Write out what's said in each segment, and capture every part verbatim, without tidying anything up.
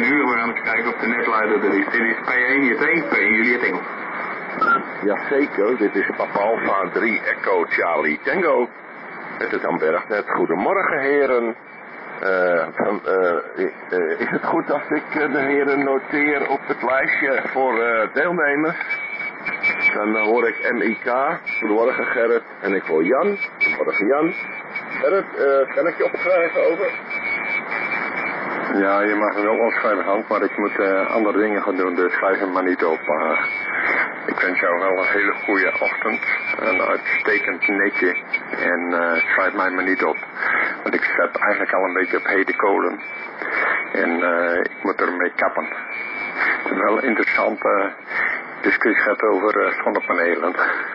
een uur. We gaan eens kijken of de netleider er is. Dit is P één J T, P één Juliet Engels. Jazeker, dit is Papa Alpha drie Echo Charlie Tango. Het is Ambergnet. Goedemorgen heren. Uh, dan, uh, uh, is het goed als ik uh, de heren noteer op het lijstje voor uh, deelnemers? Dan uh, hoor ik M I K. Goedemorgen Gerrit. En ik hoor Jan. Goedemorgen Jan. Gerrit, uh, kan ik je opschrijven over? Ja, je mag me wel opschrijven, Hans, maar ik moet uh, andere dingen gaan doen, dus schrijf hem maar niet op. Uh, ik wens jou wel een hele goede ochtend, een uitstekend netje en uh, schrijf mij maar niet op. Want ik zet eigenlijk al een beetje op hete kolen en uh, ik moet ermee kappen. Het is wel een interessante discussie gaat over uh, zonnepanelen.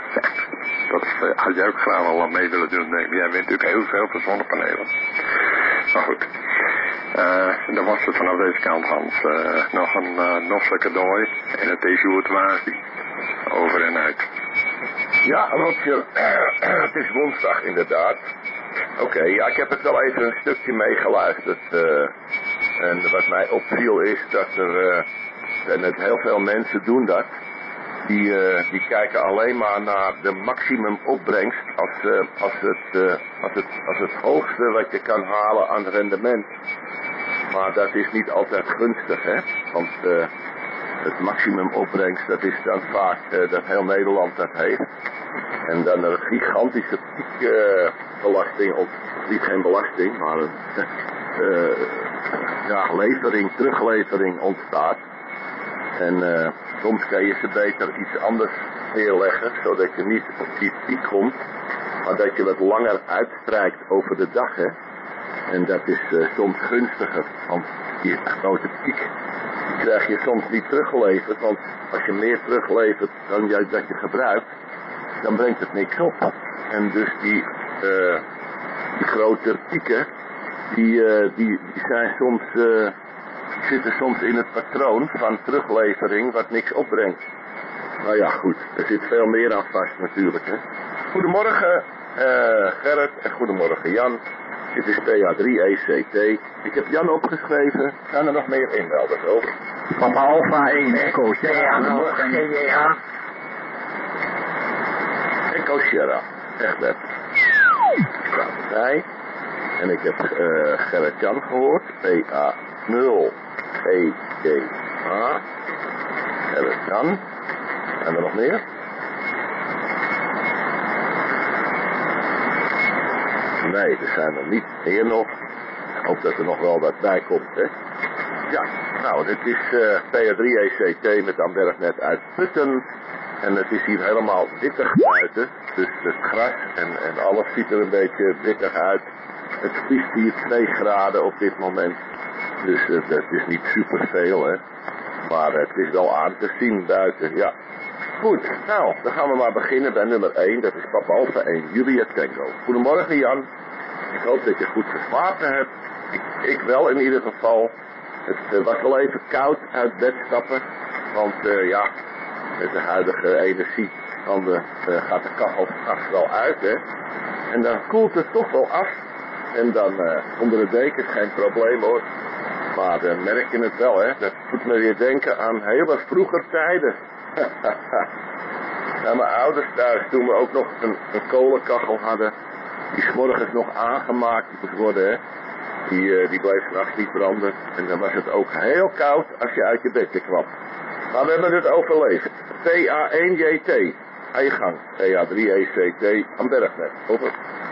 Dat is, uh, had jij ook graag wel wat mee willen doen. Nee, jij weet natuurlijk heel veel van zonnepanelen. Maar goed. Uh, dan was het vanaf deze kant, Hans. Uh, nog een uh, nosselijke dooi. En het is hoe het was. Over en uit. Ja, Roger. Het is woensdag inderdaad. Oké, okay, ja, ik heb het wel even een stukje meegeluisterd. Uh, en wat mij opviel is dat er... Uh, en het heel veel mensen doen dat. Die, uh, die kijken alleen maar naar de maximum opbrengst als, uh, als, het, uh, als, het, als het hoogste wat je kan halen aan rendement. Maar dat is niet altijd gunstig, hè. Want uh, het maximum opbrengst, dat is dan vaak uh, dat heel Nederland dat heeft. En dan een gigantische piekbelasting, uh, of niet geen belasting, maar een uh, ja, levering, teruglevering ontstaat. En uh, soms kan je ze beter iets anders neerleggen, zodat je niet op die piek komt, maar dat je wat langer uitstrijkt over de dag, hè. En dat is uh, soms gunstiger, want die grote piek die krijg je soms niet teruggeleverd, want als je meer teruglevert dan jij dat je gebruikt, dan brengt het niks op. En dus die, uh, die grote pieken, die, uh, die, die zijn soms... Uh, zitten soms in het patroon van teruglevering wat niks opbrengt. Nou ja, goed. Er zit veel meer aan vast natuurlijk, hè. Goedemorgen uh, Gerrit en goedemorgen Jan. Dit is P A drie E C T. Ik heb Jan opgeschreven. Gaan er nog meer inmelders over? Papa Alpha één Echo Sierra. Goedemorgen J J A. Echo Sierra. Echt net. Staat erbij. En ik heb uh, Gerrit Jan gehoord. P A nul E D A. Gerrit Jan. En er nog meer? Nee, er zijn er niet meer nog. Ik hoop dat er nog wel wat bij komt, hè. Ja, nou, dit is uh, P A drie E C T met Ambergnet uit Putten. En het is hier helemaal wittig buiten. Dus het gras en, en alles ziet er een beetje wittig uit. Het vriest hier twee graden op dit moment. Dus uh, dat is niet super veel, hè. Maar uh, het is wel aan te zien buiten, ja. Goed, nou, dan gaan we maar beginnen bij nummer één. Dat is Papa Alpha één Juliet Tango. Goedemorgen Jan. Ik hoop dat je goed geslapen hebt. Ik, ik wel in ieder geval. Het uh, was wel even koud uit bed stappen. Want uh, ja, met de huidige energie dan de, uh, gaat de kachel straks wel uit, hè. En dan koelt het toch wel af. En dan uh, onder de dekens geen probleem hoor. Maar dan merk je het wel, hè. Dat doet me weer denken aan hele vroeger tijden. Nou, mijn ouders thuis, toen we ook nog een, een kolenkachel hadden, die 's morgens nog aangemaakt moest worden, hè. Die, uh, die bleef 's nachts niet branden. En dan was het ook heel koud als je uit je bedje kwam. Maar we hebben het overleefd. P A één J T. Ga je gang. P A drie E C T. Ambergnet. Over.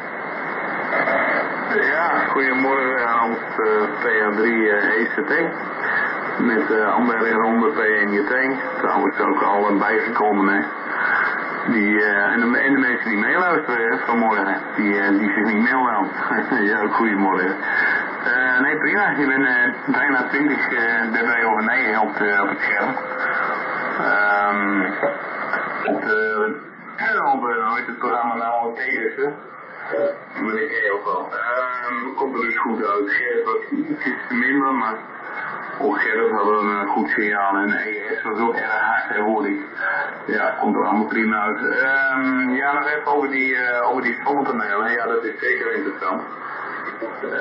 Ja, goedemorgen Hans, uh, P A drie uh, E C T. Met uh, Amberger onder P één J T. Trouwens ook al uh, bijgekomen, hè. Die, uh, en, de, en de mensen die meeluisteren hè, vanmorgen, die, uh, die zich niet melden. Ja, ook goedemorgen. Uh, nee, prima. Ik ben uh, bijna twintig dB over negen op, de, op het scherm. Um, op de... En op uh, het programma nou ook tegen. Meneer G ook wel. Um, komt er dus goed uit. Gerrit was iets minder, maar op Gerrit hadden we een goed signaal en E S was ook erg hard, hè, hoor ik. Ja, komt er allemaal prima uit. Um, ja, nog even over die, uh, over die zonnepanelen. Ja, dat is zeker interessant. Uh,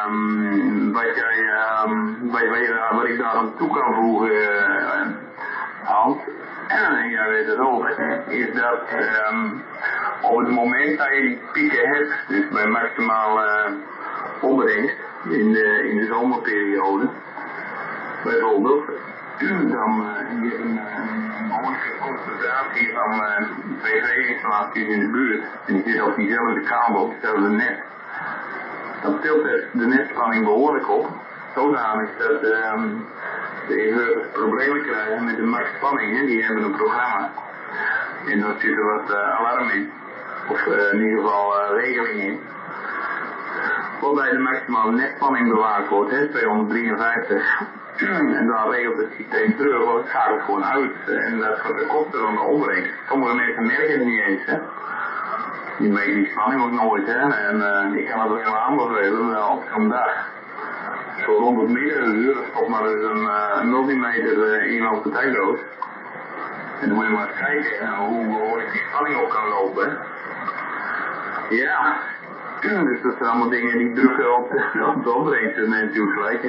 um, wat, jij, um, wat, wat, wat ik daar aan toe kan voegen, uh, Hans, en jij weet het ook, is dat um, op het moment dat je die pieken hebt, dus bij maximaal uh, opbrengst in de, in de zomerperiode, bijvoorbeeld, dan uh, je hebt een, een behoorlijke concentratie van uh, P V-installaties in de buurt, en die zit op diezelfde kabel, hetzelfde net. Dan tilt de netspanning behoorlijk op, zodanig dat uh, de inverters problemen krijgen met de maxspanning, hè. Die hebben een programma, en daar zit er wat uh, alarm in, of uh, in ieder geval uh, regeling in. Waarbij de maximale netspanning bewaard wordt, hè, tweehonderddrieënvijftig. En dan regelt het systeem terug, want het gaat het gewoon uit. En dat gaat de kosten dan de opbrengst. Sommige mensen merken het niet eens, hè. Die meten die spanning ook nooit, hè. En uh, ik kan het alleen maar aanbevelen, uh, op zo'n dag. Zo rond het middenuur, stopt maar eens een uh, multimeter uh, in op de tijddoos. En dan moet je maar eens kijken uh, hoe behoorlijk die spanning op kan lopen. Ja. Dus dat zijn allemaal dingen die drukken op de, op de opbrengst natuurlijk gelijk.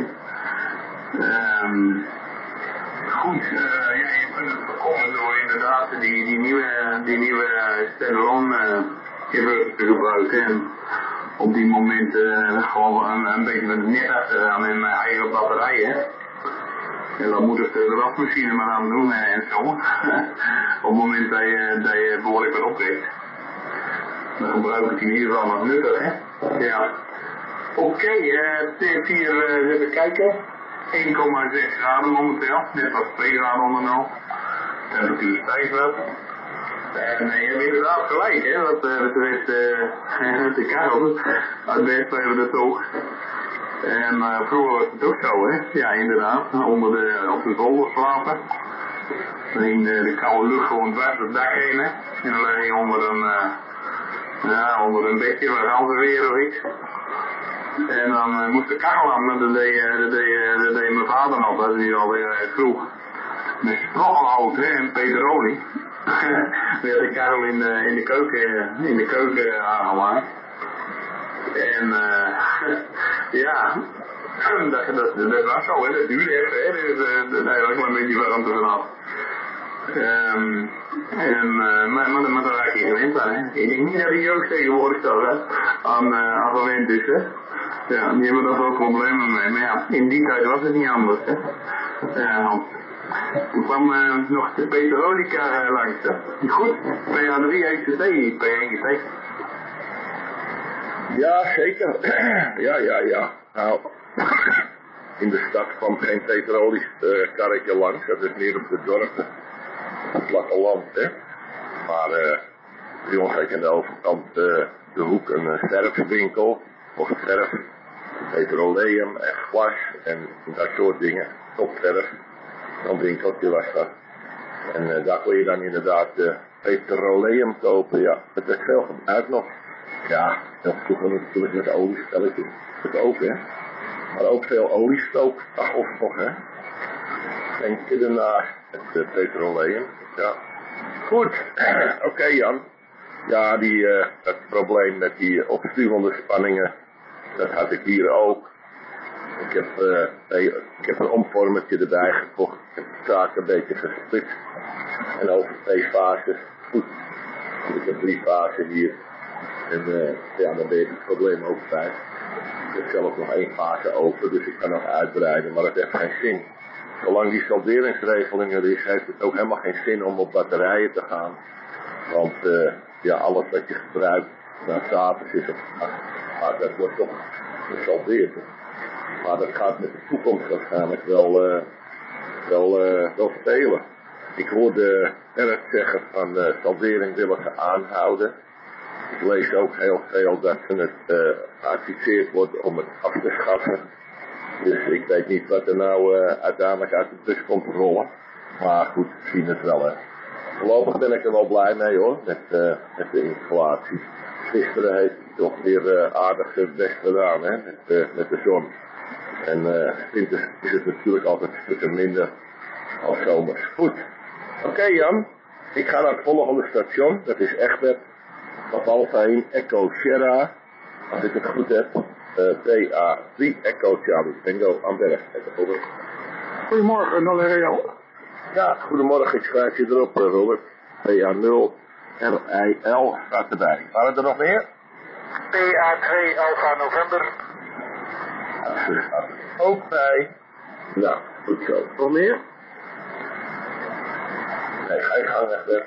Um, goed, uh, ja, je kunt het voorkomen door inderdaad die, die nieuwe, die nieuwe stand-alone uh, inverters te gebruiken. En op die momenten uh, gewoon een, een beetje met het net achteraan in mijn eigen batterijen. En dan moet het de wasmachine maar aan doen uh, en zo. Op het moment dat je, dat je behoorlijk wat opweegt. Dan gebruik ik het in ieder geval nog nuttig, hè? Ja. Oké, okay, uh, T vier, uh, even kijken. één komma zes graden momenteel, net als twee graden onder nul. Temperatuur stijgt wat. En uh, je hebt inderdaad gelijk, hè, wat uh, betreft uh, de karel. Uit best hebben we dat ook. En uh, vroeger was het ook zo, hè? Ja, inderdaad, onder de, op de zolder slapen. Dan ging de, de koude lucht gewoon dwars het dak heen, hè? En dan leg je onder een... Uh, Ja, onder een bedje van ganzenweer of iets. En dan uh, moest de kachel aan, dat deed, uh, dat, deed, uh, dat deed mijn vader nog, dat is nu alweer uh, vroeg. Met straalhout en peterolie. We hadden de kachel in de, in de keuken, in de keuken aangemaakt. En uh, ja, dat, dat, dat was zo, hè, dat duurde even, hè, dus uh, daar was ik maar een beetje warmte vanaf. Um, en, uh, maar, maar, maar daar raak je gewend aan, hè. Ik denk niet dat de jeugd tegenwoordig zo aan, uh, aan gewend is, hè. Ja, die hebben daar wel problemen mee. Maar ja, in die tijd was het niet anders, hè. Ja, toen kwam uh, nog de petrolica uh, langs, hè. Goed, P A drie E C T, P één G T. Ja, zeker. ja, ja, ja. Nou, in de stad kwam geen petrolisch uh, karretje langs, dat is meer op de dorpen. Het platteland, hè. Maar uh, bij ons had je aan de overkant uh, de hoek een uh, verfwinkel, of verf, petroleum en glas en dat soort dingen, topverf. Dan winkeltje was dat. En uh, daar kon je dan inderdaad uh, petroleum kopen, ja. Het werd veel gebruikt nog. Ja, heel vroeger natuurlijk met oliespelletjes, dat ook, hè. Maar ook veel oliestook, ach of nog, hè. Denk je ernaar, het uh, petroleum. Ja. Goed. Oké, okay, Jan. Ja, die, uh, dat probleem met die opstuwende spanningen, dat had ik hier ook. Ik heb, uh, ik heb een omvormertje erbij gekocht. Ik heb de zaak een beetje gesplitst. En over twee fases. Goed. Ik heb drie fasen hier. En uh, ja, dan ben je het probleem ook kwijt. Ik heb zelf nog één fase open, dus ik kan nog uitbreiden, maar dat heeft geen zin. Zolang die salderingsregeling er is, heeft het ook helemaal geen zin om op batterijen te gaan. Want uh, ja, alles wat je gebruikt, na s'avonds is of maar dat wordt toch gesaldeerd. Maar dat gaat met de toekomst waarschijnlijk wel, uh, wel, uh, wel spelen. Ik hoorde erg zeggen van uh, saldering willen ze aanhouden. Ik lees ook heel veel dat ze het uh, geadviseerd wordt om het af te schaffen. Dus ik weet niet wat er nou uh, uiteindelijk uit de bus komt rollen. Maar goed, we zien het wel, hè. Voorlopig ben ik er wel blij mee, hoor, met, uh, met de installatie. Gisteren heeft hij toch weer uh, aardig het best gedaan, hè, met, uh, met de zon. En uh, winters is het natuurlijk altijd een stukje minder als zomers. Goed. Oké, okay, Jan. Ik ga naar het volgende station. Dat is Egbert. Op Alpha één Echo Sierra. Als ik het goed heb. Uh, P A drie Echo Charlie Bingo aan Berg. Over. Goedemorgen, nul R L. Ja, goedemorgen, ik schrijf je erop, Robert. P A nul R I L staat erbij. Waren er nog meer? P A twee Alpha November. Ja, ook bij. Nou, goed zo. Nog meer? Nee, ga je gang weg.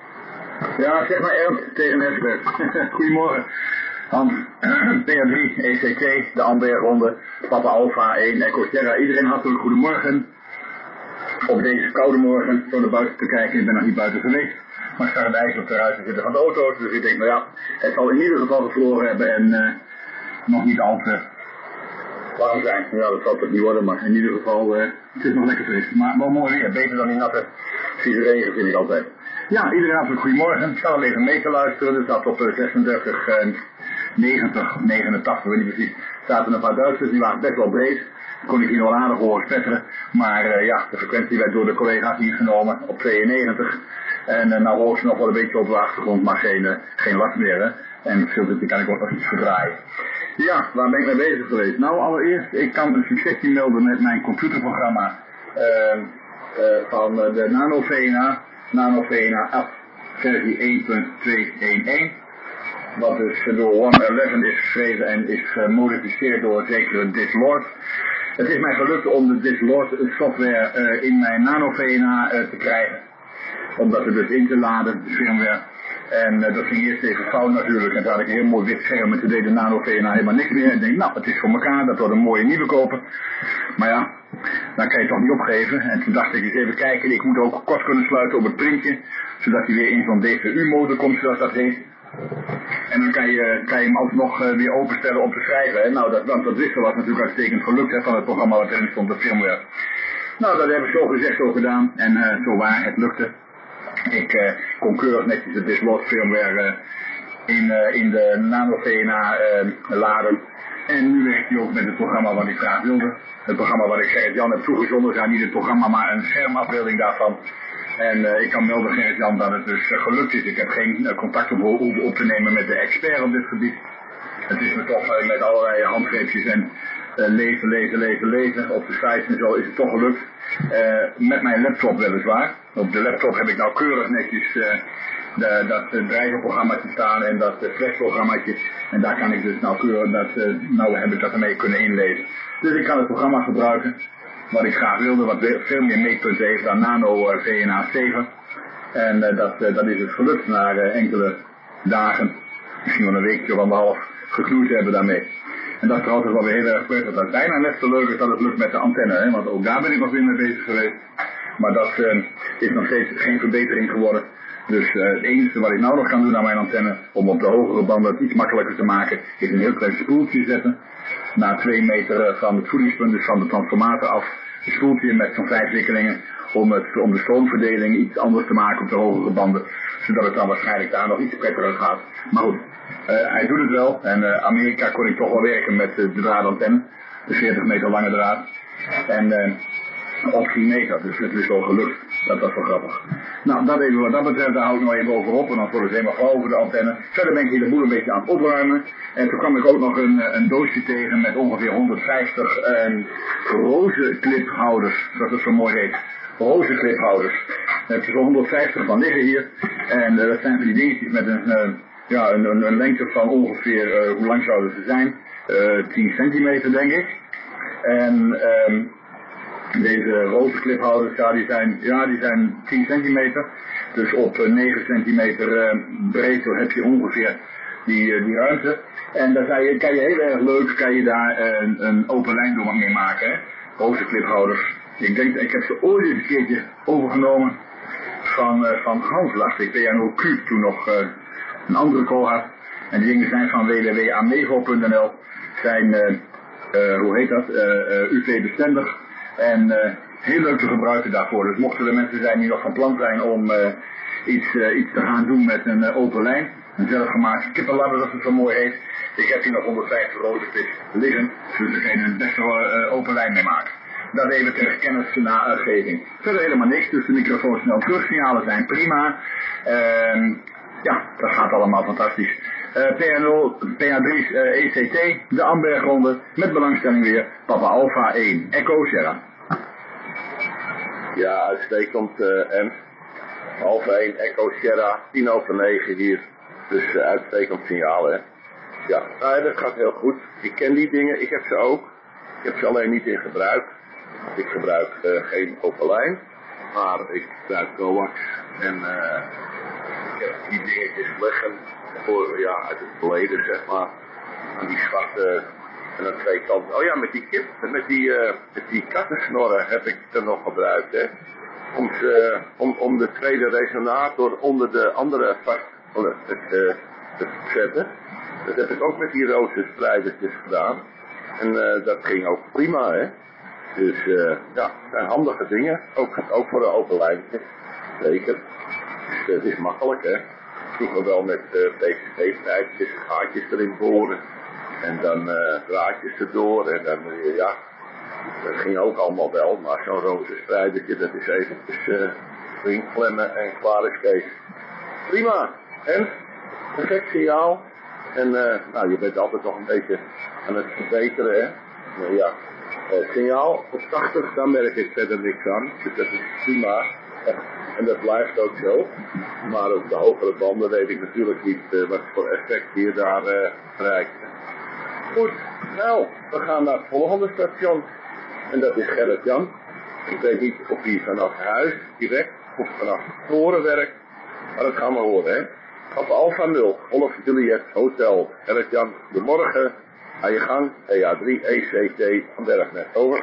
Ja, zeg maar Ernst tegen Esbert. Goedemorgen. Hans, P A drie, E C T, de Amberronde, Papa Alpha één, Echo Sierra. Iedereen hartelijk goedemorgen. Op deze koude morgen, zo naar buiten te kijken. Ik ben nog niet buiten geweest. Maar ik sta de ijs op de ruiten zitten van de auto's. Dus ik denk, nou ja, het zal in ieder geval gevroren hebben en uh, nog niet al te warm zijn. Ja, dat zal het niet worden, maar in ieder geval, uh, het is nog lekker fris. Maar wel mooi weer, beter dan die natte vieze regen vind ik altijd. Ja, iedereen hartelijk goedemorgen. Ik zal al even mee te luisteren. Er staat op zesendertig, negentig, negenentachtig, weet niet precies. Zaten een paar Duitsers, die waren best wel breed. Kon ik hier wel aardig horen spetteren. Maar uh, ja, de frequentie werd door de collega's ingenomen op tweeënnegentig. En uh, nou hoor ze nog wel een beetje op de achtergrond, maar geen, uh, geen last meer. Hè? En het filtertje kan ik ook nog iets verdraaien. Ja, waar ben ik mee bezig geweest? Nou, allereerst, ik kan een succesje melden met mijn computerprogramma uh, uh, van uh, de NanoVNA. NanoVNA acht versie één punt tweehonderdelf. Wat dus door one eleven is geschreven en is gemodificeerd door zekere Dislord. Het is mij gelukt om de Dislord software uh, in mijn NanoVNA uh, te krijgen. Om dat er dus in te laden, de firmware. En uh, dat ging eerst even fout natuurlijk. En toen had ik een heel mooi wit scherm en toen deed de NanoVNA helemaal niks meer. En ik denk, nou, het is voor elkaar, dat wordt een mooie nieuwe kopen. Maar ja, dan kan je het toch niet opgeven. En toen dacht ik eens even kijken, ik moet ook kort kunnen sluiten op het printje. Zodat hij weer in zo'n D V U-mode komt, zoals dat heet. En dan kan je, kan je hem alsnog uh, weer openstellen om te schrijven. Hè? Nou, dat, dat, dat wisten was natuurlijk uitstekend gelukt hè, van het programma wat erin stond, de firmware. Nou, dat heb ik zo gezegd zo gedaan. En uh, zo waar, het lukte. Ik uh, kon keurig netjes de Dislord firmware uh, in, uh, in de NanoVNA uh, laden. En nu werkt hij ook met het programma wat ik graag wilde. Het programma wat ik Gerrit-Jan heb toegezonden, ja, niet het programma, maar een schermafbeelding daarvan. En uh, ik kan melden, Gerrit-Jan, dat het dus uh, gelukt is. Ik heb geen uh, contact op, op, op te nemen met de expert op dit gebied. Het is me toch uh, met allerlei handgreepjes en uh, lezen, lezen, lezen, lezen. Op de sites en zo is het toch gelukt. Uh, met mijn laptop weliswaar. Op de laptop heb ik nou keurig netjes uh, de, dat uh, drijverprogrammaatje staan en dat uh, flashprogrammaatje. En daar kan ik dus nou keurig, dat, uh, nou heb ik dat ermee kunnen inlezen. Dus ik kan het programma gebruiken. Wat ik graag wilde, wat veel meer meetpunten heeft dan Nano uh, V N A zeven. En uh, dat, uh, dat is het gelukt na uh, enkele dagen, misschien wel een weekje of anderhalf, geknoeid hebben daarmee. En dat is trouwens wel weer heel erg prettig. Dat is bijna net zo leuk als dat het lukt met de antenne, hè? Want ook daar ben ik nog weer mee bezig geweest. Maar dat uh, is nog steeds geen verbetering geworden. Dus uh, het enige wat ik nou nog kan doen aan mijn antenne, om op de hogere banden het iets makkelijker te maken, is een heel klein spoeltje zetten. Na twee meter van het voedingspunt, dus van de transformator af, een spoeltje met zo'n vijf wikkelingen, om, het, om de stroomverdeling iets anders te maken op de hogere banden, zodat het dan waarschijnlijk daar nog iets prettiger gaat. Maar goed, uh, hij doet het wel. En uh, Amerika kon ik toch wel werken met uh, de draadantenne, de veertig meter lange draad. En uh, op tien meter, dus het is wel gelukt. Dat was wel grappig. Nou, dat even wat dat betreft, daar hou ik nog even over op. En dan wordt het helemaal gauw over de antenne. Verder ben ik hier de boel een beetje aan het opruimen. En toen kwam ik ook nog een, een doosje tegen met ongeveer honderdvijftig uh, rozencliphouders, zoals het zo mooi heet. Rozencliphouders. Er heb er zo honderdvijftig van liggen hier. En uh, dat zijn van die dingetjes met een, uh, ja, een, een, een lengte van ongeveer, uh, hoe lang zouden ze zijn? Uh, tien centimeter denk ik. En um, deze rozencliphouders, ja, die zijn, ja, die zijn tien centimeter. Dus op uh, negen centimeter uh, breed heb je ongeveer die, uh, die ruimte. En daar kan je, kan je heel erg leuk, kan je daar uh, een, een open lijn door mee maken, hè. Rozencliphouders. Ik denk, ik heb ze ooit een keertje overgenomen van, uh, van Hans, dacht ik, P N O Cube, toen nog uh, een andere call had. En die dingen zijn van w w w punt amevo punt n l, zijn, uh, uh, hoe heet dat, uh, uh, U V-bestendig en uh, heel leuk te gebruiken daarvoor. Dus mochten er mensen zijn die nog van plan zijn om uh, iets, uh, iets te gaan doen met een uh, open lijn, een zelfgemaakt kippenladder, dat het zo mooi heet. Ik heb hier nog honderdvijftig rozenclips liggen, dus daar kan je een best wel uh, open lijn mee maken. Dat even ter kennisnageving. Verder helemaal niks, dus de microfoons snel terugsignalen zijn prima. Uh, ja, dat gaat allemaal fantastisch. Uh, P A nul, P A drie uh, E C T, de Ambergronde, met belangstelling weer, Papa Alpha één, Echo Sierra. Ja, uitstekend, uh, Ernst. Alpha één, Echo Sierra, tien over negen hier. Dus uh, uitstekend signaal, hè. Ja, nou, dat gaat heel goed. Ik ken die dingen, ik heb ze ook. Ik heb ze alleen niet in gebruik. Ik gebruik uh, geen open lijn, maar ik gebruik coax. En uh, ik heb die dingetjes liggen voor, ja, uit het verleden, zeg maar. Aan die zwarte, en aan twee kanten. Oh ja, met die kip, met die, uh, met die kattensnorren heb ik er nog gebruikt, hè. Om, ze, om, om de tweede resonator onder de andere vast te, te, te zetten. Dat heb ik ook met die roze spreidertjes gedaan. En uh, dat ging ook prima, hè. Dus uh, ja, het zijn handige dingen. Ook, ook voor de open lijntjes. Zeker. Dus, uh, het is makkelijk, hè. Vroeger wel met uh, P C C-pijpjes, gaatjes erin boren. En dan uh, draadjes erdoor. En dan, uh, ja, dat ging ook allemaal wel. Maar zo'n roze spreidertje, dat is eventjes uh, erin klemmen en klaar is Kees. Prima. En? Perfect signaal. En uh, nou, je bent altijd nog een beetje aan het verbeteren, hè. Nou, ja. Uh, signaal op tachtig, daar merk ik verder niks aan. Dus dat is prima. En dat blijft ook zo. Maar op de hogere banden weet ik natuurlijk niet uh, wat voor effect je daar uh, bereikt. Goed, nou, we gaan naar het volgende station. En dat is Gerrit-Jan. Ik weet niet of hij vanaf huis direct of vanaf de toren werkt. Maar dat gaan we horen, hè. Op Alpha nul, Golf Juliet Hotel, Gerrit-Jan, goedemorgen. Ga je gang, P A drie E C T van Bergnet, over.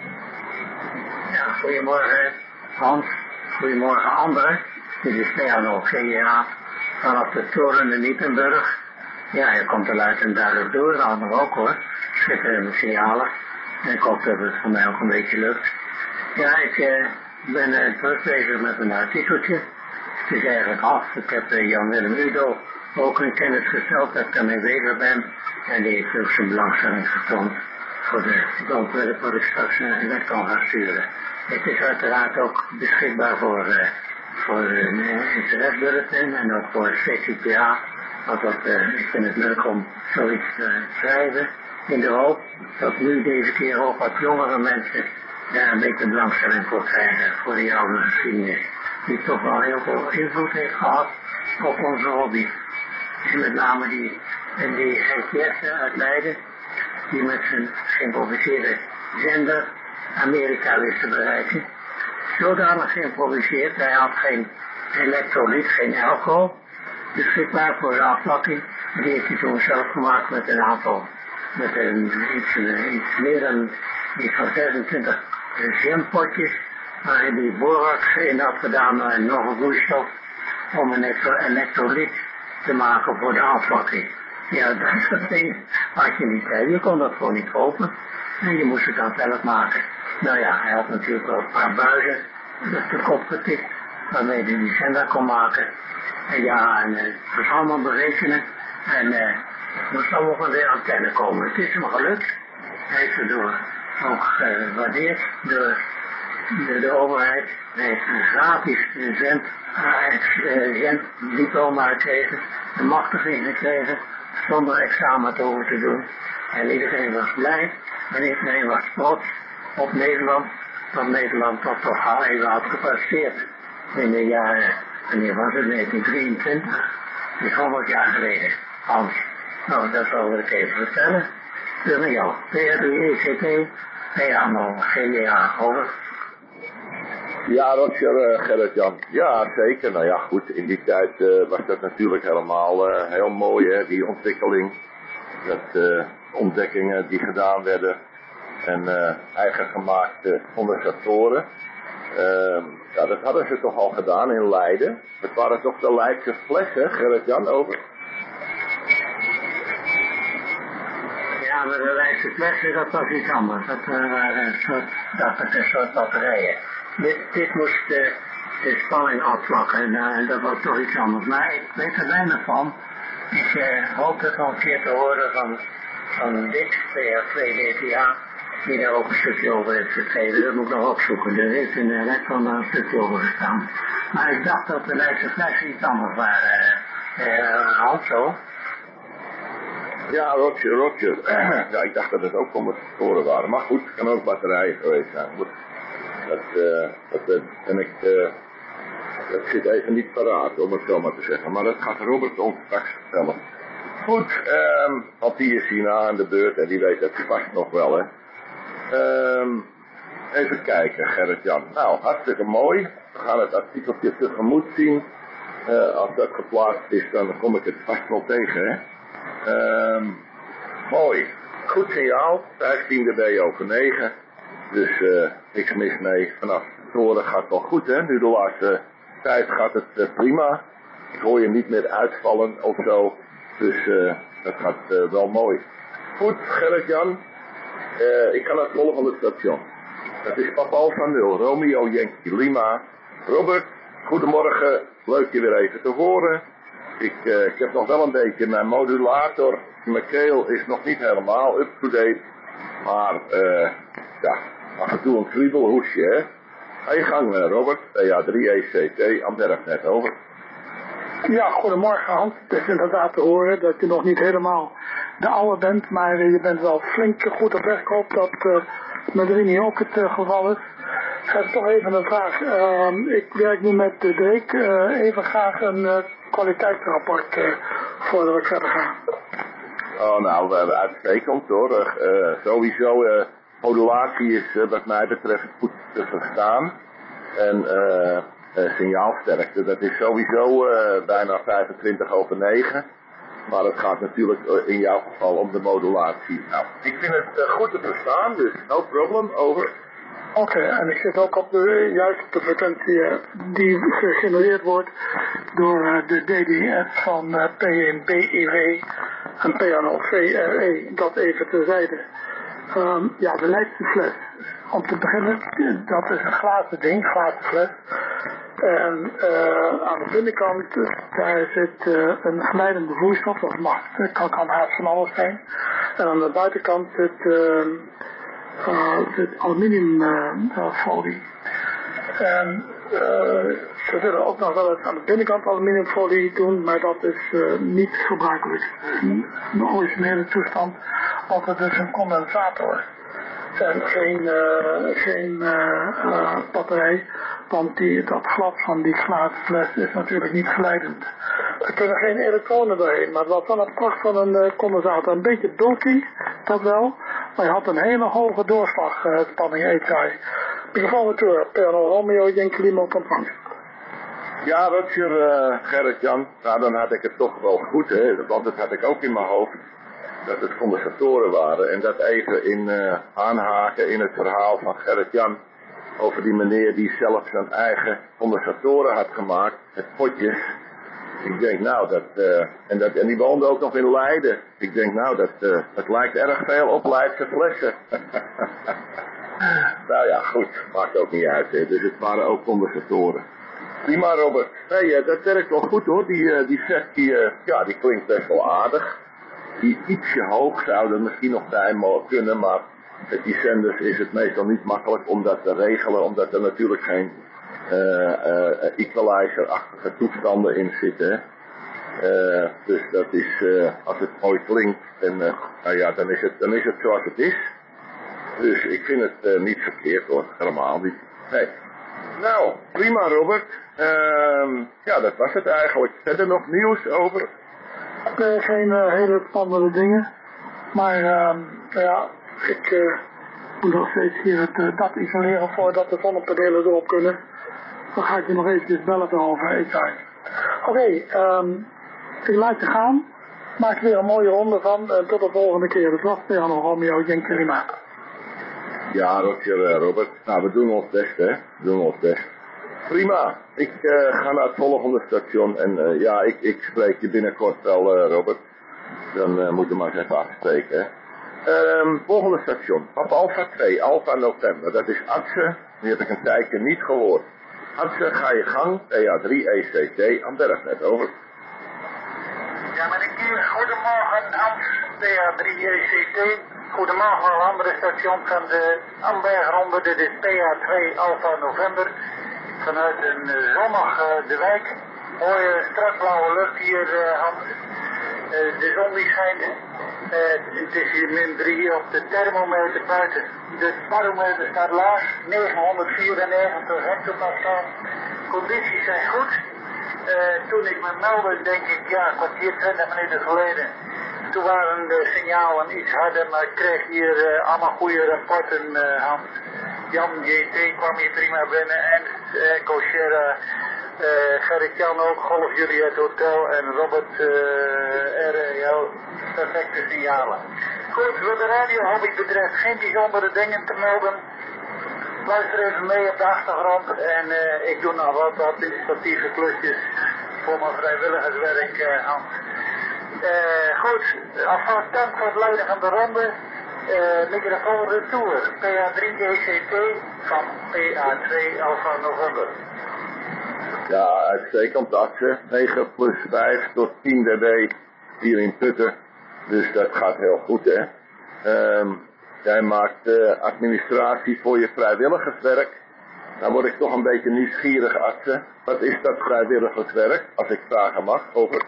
Ja, goedemorgen Hans, goedemorgen anderen. Dit is P A nul G J A vanaf de toren in Niepenburg. Ja, je komt er luid en duidelijk door, dat hadden we ook hoor. Schitterende signalen. En ik hoop dat het voor mij ook een beetje lukt. Ja, ik uh, ben uh, terug bezig met een artikeltje. Het is eigenlijk af. Ik heb uh, Jan-Willem Udo ook in kennis gesteld dat ik daarmee bezig ben. En die heeft ook zijn belangstelling getoond voor de ontwerp wat ik straks uh, weg kan gaan sturen. Het is uiteraard ook beschikbaar voor, uh, voor uh, internetbulletin en ook voor C C T A. Want dat, uh, ik vind het leuk om zoiets te uh, schrijven. In de hoop dat nu deze keer ook wat jongere mensen daar een beetje belangstelling voor krijgen. Voor die oude geschiedenis. Die toch wel heel veel invloed heeft gehad op onze hobby. En met name die, en die Henk Jersen uit Leiden. Die met zijn geïmproviseerde zender Amerika wist te bereiken. Zodanig geïmproviseerd. Hij had geen elektrolyt, geen alcohol. Beschikbaar voor de afplakking. En die heeft hij toen zelf gemaakt met een aantal. Met een iets, iets meer dan iets van zesentwintig jampotjes. Waarin die borax in had gedaan en nog een vloeistof. Om een elektrolyt te maken voor de afplakking. Ja, dat soort dingen had je niet. Je kon dat gewoon niet kopen. En je moest het dan zelf maken. Nou ja, hij had natuurlijk wel een paar buizen op de kop getikt. Waarmee hij die zender kon maken. En ja, en het was allemaal berekenen. En uh, het moest allemaal van de antenne komen. Het is hem gelukt. Hij heeft erdoor ook gewaardeerd uh, door de, de overheid. Hij heeft een gratis zend, uh, zenddiploma gekregen. Een machtiging gekregen. Zonder examen te hoeven te doen. En iedereen was blij. En iedereen was trots op Nederland. Dat Nederland dat toch al even had gepasseerd. In de jaren, wanneer was het, negentien drieëntwintig. Dus honderd jaar geleden. Hans. Nou, dat zal ik even vertellen. Dus naar jou. P A drie E C T, P A nul G J A, over. Ja, Roger, uh, Gerrit-Jan. Ja, zeker. Nou ja, goed. In die tijd uh, was dat natuurlijk helemaal uh, heel mooi, hè, die ontwikkeling. Dat uh, ontdekkingen die gedaan werden. En uh, eigen gemaakte condensatoren. Uh, ja, dat hadden ze toch al gedaan in Leiden. Het waren toch de Leidse flessen, Gerrit-Jan, over? Ja, maar de Leidse flessen, dat was iets anders. Dat waren een soort, dat was een soort batterijen. Dit, dit moest de, de spanning afvlakken en uh, dat was toch iets anders. Maar ik weet er weinig van. Ik uh, hoop het al een keer te horen van, van Dick, P R twee D T A, die daar ook een stukje over heeft geschreven. Dat moet ik nog opzoeken. Er heeft in de rest van een stukje over gestaan. Maar ik dacht dat de Leidse flessen iets anders waren. Uh, uh, zo. Ja, Roger, Roger. Ja, ik dacht dat het ook condensoren waren. Maar goed, het kan ook batterijen geweest zijn. Goed. Dat, uh, dat, dat ben ik... Uh, dat zit even niet paraat, om het zo maar te zeggen. Maar dat gaat Robert ons straks vertellen. Goed, um, want die is hierna aan de beurt en die weet dat hij vast nog wel, hè. Um, even kijken, Gerrit-Jan. Nou, hartstikke mooi. We gaan het artikeltje tegemoet zien. Uh, als dat geplaatst is, dan kom ik het vast wel tegen, hè. Um, mooi. Goed signaal. vijftiende B over negen. Dus uh, niks mis mee. Vanaf de toren gaat het wel goed, hè. Nu de laatste tijd gaat het uh, prima. Ik hoor je niet meer uitvallen of zo. Dus uh, dat gaat uh, wel mooi. Goed, Gerrit-Jan. Uh, ik ga naar het volgende station. Dat is Papa Alpha nul, Romeo Yankee Lima. Robert, goedemorgen. Leuk je weer even te horen. Ik, uh, ik heb nog wel een beetje mijn modulator. Mijn keel is nog niet helemaal up-to-date. Maar uh, ja, af en toe een kriebelhoesje, hè. Ga je gang, uh, Robert. P A drie E C T, Amberg net over. Ja, goedemorgen Hans. Het is inderdaad te horen dat je nog niet helemaal de oude bent, maar uh, je bent wel flink goed op weg. Ik hoop dat uh, met Rini ook het uh, geval is. Ik heb toch even een vraag. Uh, ik werk nu met uh, Drake. Uh, even graag een uh, kwaliteitsrapport uh, voordat ik verder ga. Oh, nou, we hebben uitstekend hoor. Uh, sowieso, uh, modulatie is uh, wat mij betreft goed te verstaan. En uh, uh, signaalsterkte, dat is sowieso uh, bijna vijfentwintig over negen. Maar het gaat natuurlijk uh, in jouw geval om de modulatie. Nou, ik vind het uh, goed te verstaan, dus no problem, over. Oké, okay, en ik zit ook op de juiste frequentie uh, die gegenereerd wordt door uh, de D D S van uh, P één B I W en P A nul V R E, dat even terzijde. Um, ja, de lijkste fles. Om te beginnen, dat is een glazen ding, glazen fles. En uh, aan de binnenkant, daar zit uh, een geleidende vloeistof, dat mag, kan, kan haast van alles zijn. En aan de buitenkant zit... Uh, Uh, zit aluminiumfolie. Uh, en uh, ze willen ook nog wel eens aan de binnenkant aluminiumfolie doen, maar dat is uh, niet gebruikelijk. In de originele toestand was het dus een condensator. En geen, uh, geen uh, uh, batterij, want die, dat glas van die glazen fles is natuurlijk niet glijdend. Er kunnen geen elektronen doorheen, maar het was wel een pracht van een uh, condensator. Een beetje bulky, dat wel, maar je had een hele hoge doorslagspanning, uh, H I. In geval natuurlijk, P A nul Romeo, Yankee Lima op ontvangst. Ja, Roger, uh, Gerrit-Jan, nou dan had ik het toch wel goed, hè, want dat had ik ook in mijn hoofd. Dat het condensatoren waren en dat even in uh, aanhaken in het verhaal van Gerrit-Jan over die meneer die zelf zijn eigen condensatoren had gemaakt met potjes. Ik denk nou dat, uh, en, dat en die woonde ook nog in Leiden. Ik denk nou dat, uh, dat lijkt erg veel op Leidse flessen. Nou ja, goed, maakt ook niet uit, hè. Dus het waren ook condensatoren. Prima, Robert. Nee, uh, dat werkt wel goed hoor, die, uh, die set die, uh, ja, die klinkt best wel aardig. Die ietsje hoog zouden misschien nog bij mogen kunnen, maar met die zenders is het meestal niet makkelijk om dat te regelen, omdat er natuurlijk geen uh, uh, equalizer-achtige toestanden in zitten. Uh, dus dat is, uh, als het mooi klinkt, en, uh, nou ja, dan is het, dan is het zoals het is. Dus ik vind het uh, niet verkeerd hoor, helemaal niet. Nee. Nou, prima Robert. Uh, ja, dat was het eigenlijk. Verder nog nieuws over? Uh, geen uh, hele spannende dingen. Maar uh, ja, ik uh, moet nog steeds hier het uh, dak isoleren voordat de zonnepanelen erop kunnen. Dan ga ik je nog eventjes bellen over. Oké, okay, um, ik laat je gaan. Maak er weer een mooie ronde van. En tot de volgende keer. Dat was weer aan Romeo Yankee Lima. Ja, Roger, uh, Robert. Nou, we doen ons best, hè. We doen ons best. Prima. Ik uh, ga naar het volgende station. En uh, ja, ik, ik spreek je binnenkort wel, uh, Robert. Dan uh, moeten we maar eens even afspreken, hè. Um, volgende station. Papa Alpha twee, Alpha November. Dat is Atse. Die heb ik een tijdje niet gehoord. Atse, ga je gang. P A drie E C T, Amberg net over. Ja, meneer, goedemorgen, Hans, P A drie E C T. Goedemorgen, een andere station van de Ambergronde. Dit is P A twee Alpha November. Vanuit een uh, zonnig uh, de wijk. Mooie strakblauwe lucht hier, uh, Hans. Uh, de zon die schijnt. Uh, het is hier min drie op de thermometer buiten. De barometer staat laag, negenhonderdvierennegentig hectopascal. Condities zijn goed. Uh, toen ik me meldde, denk ik, ja, een kwartier, twintig minuten geleden. Toen waren de signalen iets harder, maar ik kreeg hier uh, allemaal goede rapporten, uh, Hans. Jan J T kwam hier prima binnen en Echo uh, Sierra, uh, Gerrit-Jan ook, Golf Juliet Hotel en Robert uh, R E L, perfecte signalen. Goed, wat de radiohobby betreft geen bijzondere dingen te melden. Luister even mee op de achtergrond en uh, ik doe nog wat administratieve klusjes voor mijn vrijwilligerswerk, uh, Hans. Uh, goed, alvast dank voor het leiden van de ronde. Uh, microfoon retour, P A drie E C T van P A twee Alpha November. Ja, uitstekend actie. negen plus vijf tot tien dB hier in Putten. Dus dat gaat heel goed, hè. Um, jij maakt uh, administratie voor je vrijwilligerswerk. Dan word ik toch een beetje nieuwsgierig, actie. Wat is dat vrijwilligerswerk, als ik vragen mag, over?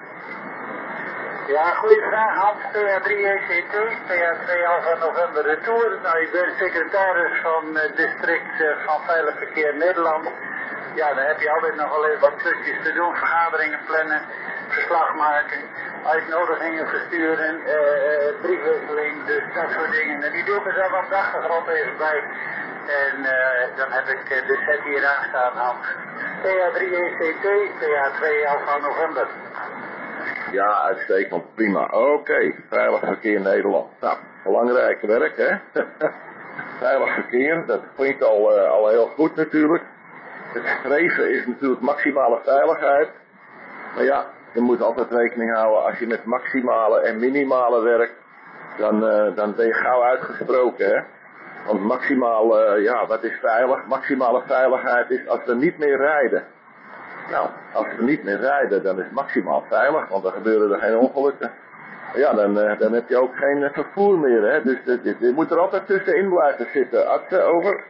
Ja, goede vraag, Hans. P A drie E C T, P A twee Alpha November Retour. Nou, ik ben secretaris van het district uh, van Veilig Verkeer Nederland. Ja, dan heb je altijd nog wel even wat klusjes te doen. Vergaderingen plannen, verslag maken, uitnodigingen versturen, uh, briefwisseling, dus dat soort dingen. En die doe ik er zelf op de achtergrond even bij. En uh, dan heb ik uh, de set hier aanstaan, Hans. P A drie E C T, P A twee Alpha November. Ja, uitstekend, prima. Oké, okay. Veilig verkeer Nederland. Nou, belangrijk werk, hè? Veilig verkeer, dat klinkt al, uh, al heel goed natuurlijk. Het streven is natuurlijk maximale veiligheid. Maar ja, je moet altijd rekening houden, als je met maximale en minimale werkt, dan, uh, dan ben je gauw uitgesproken, hè? Want maximaal, uh, ja, wat is veilig? Maximale veiligheid is als we niet meer rijden. Nou, als we niet meer rijden, dan is het maximaal veilig, want dan gebeuren er geen ongelukken. Ja, dan, uh, dan heb je ook geen uh, vervoer meer, hè. Dus je moet er altijd tussenin blijven zitten. Atze, over?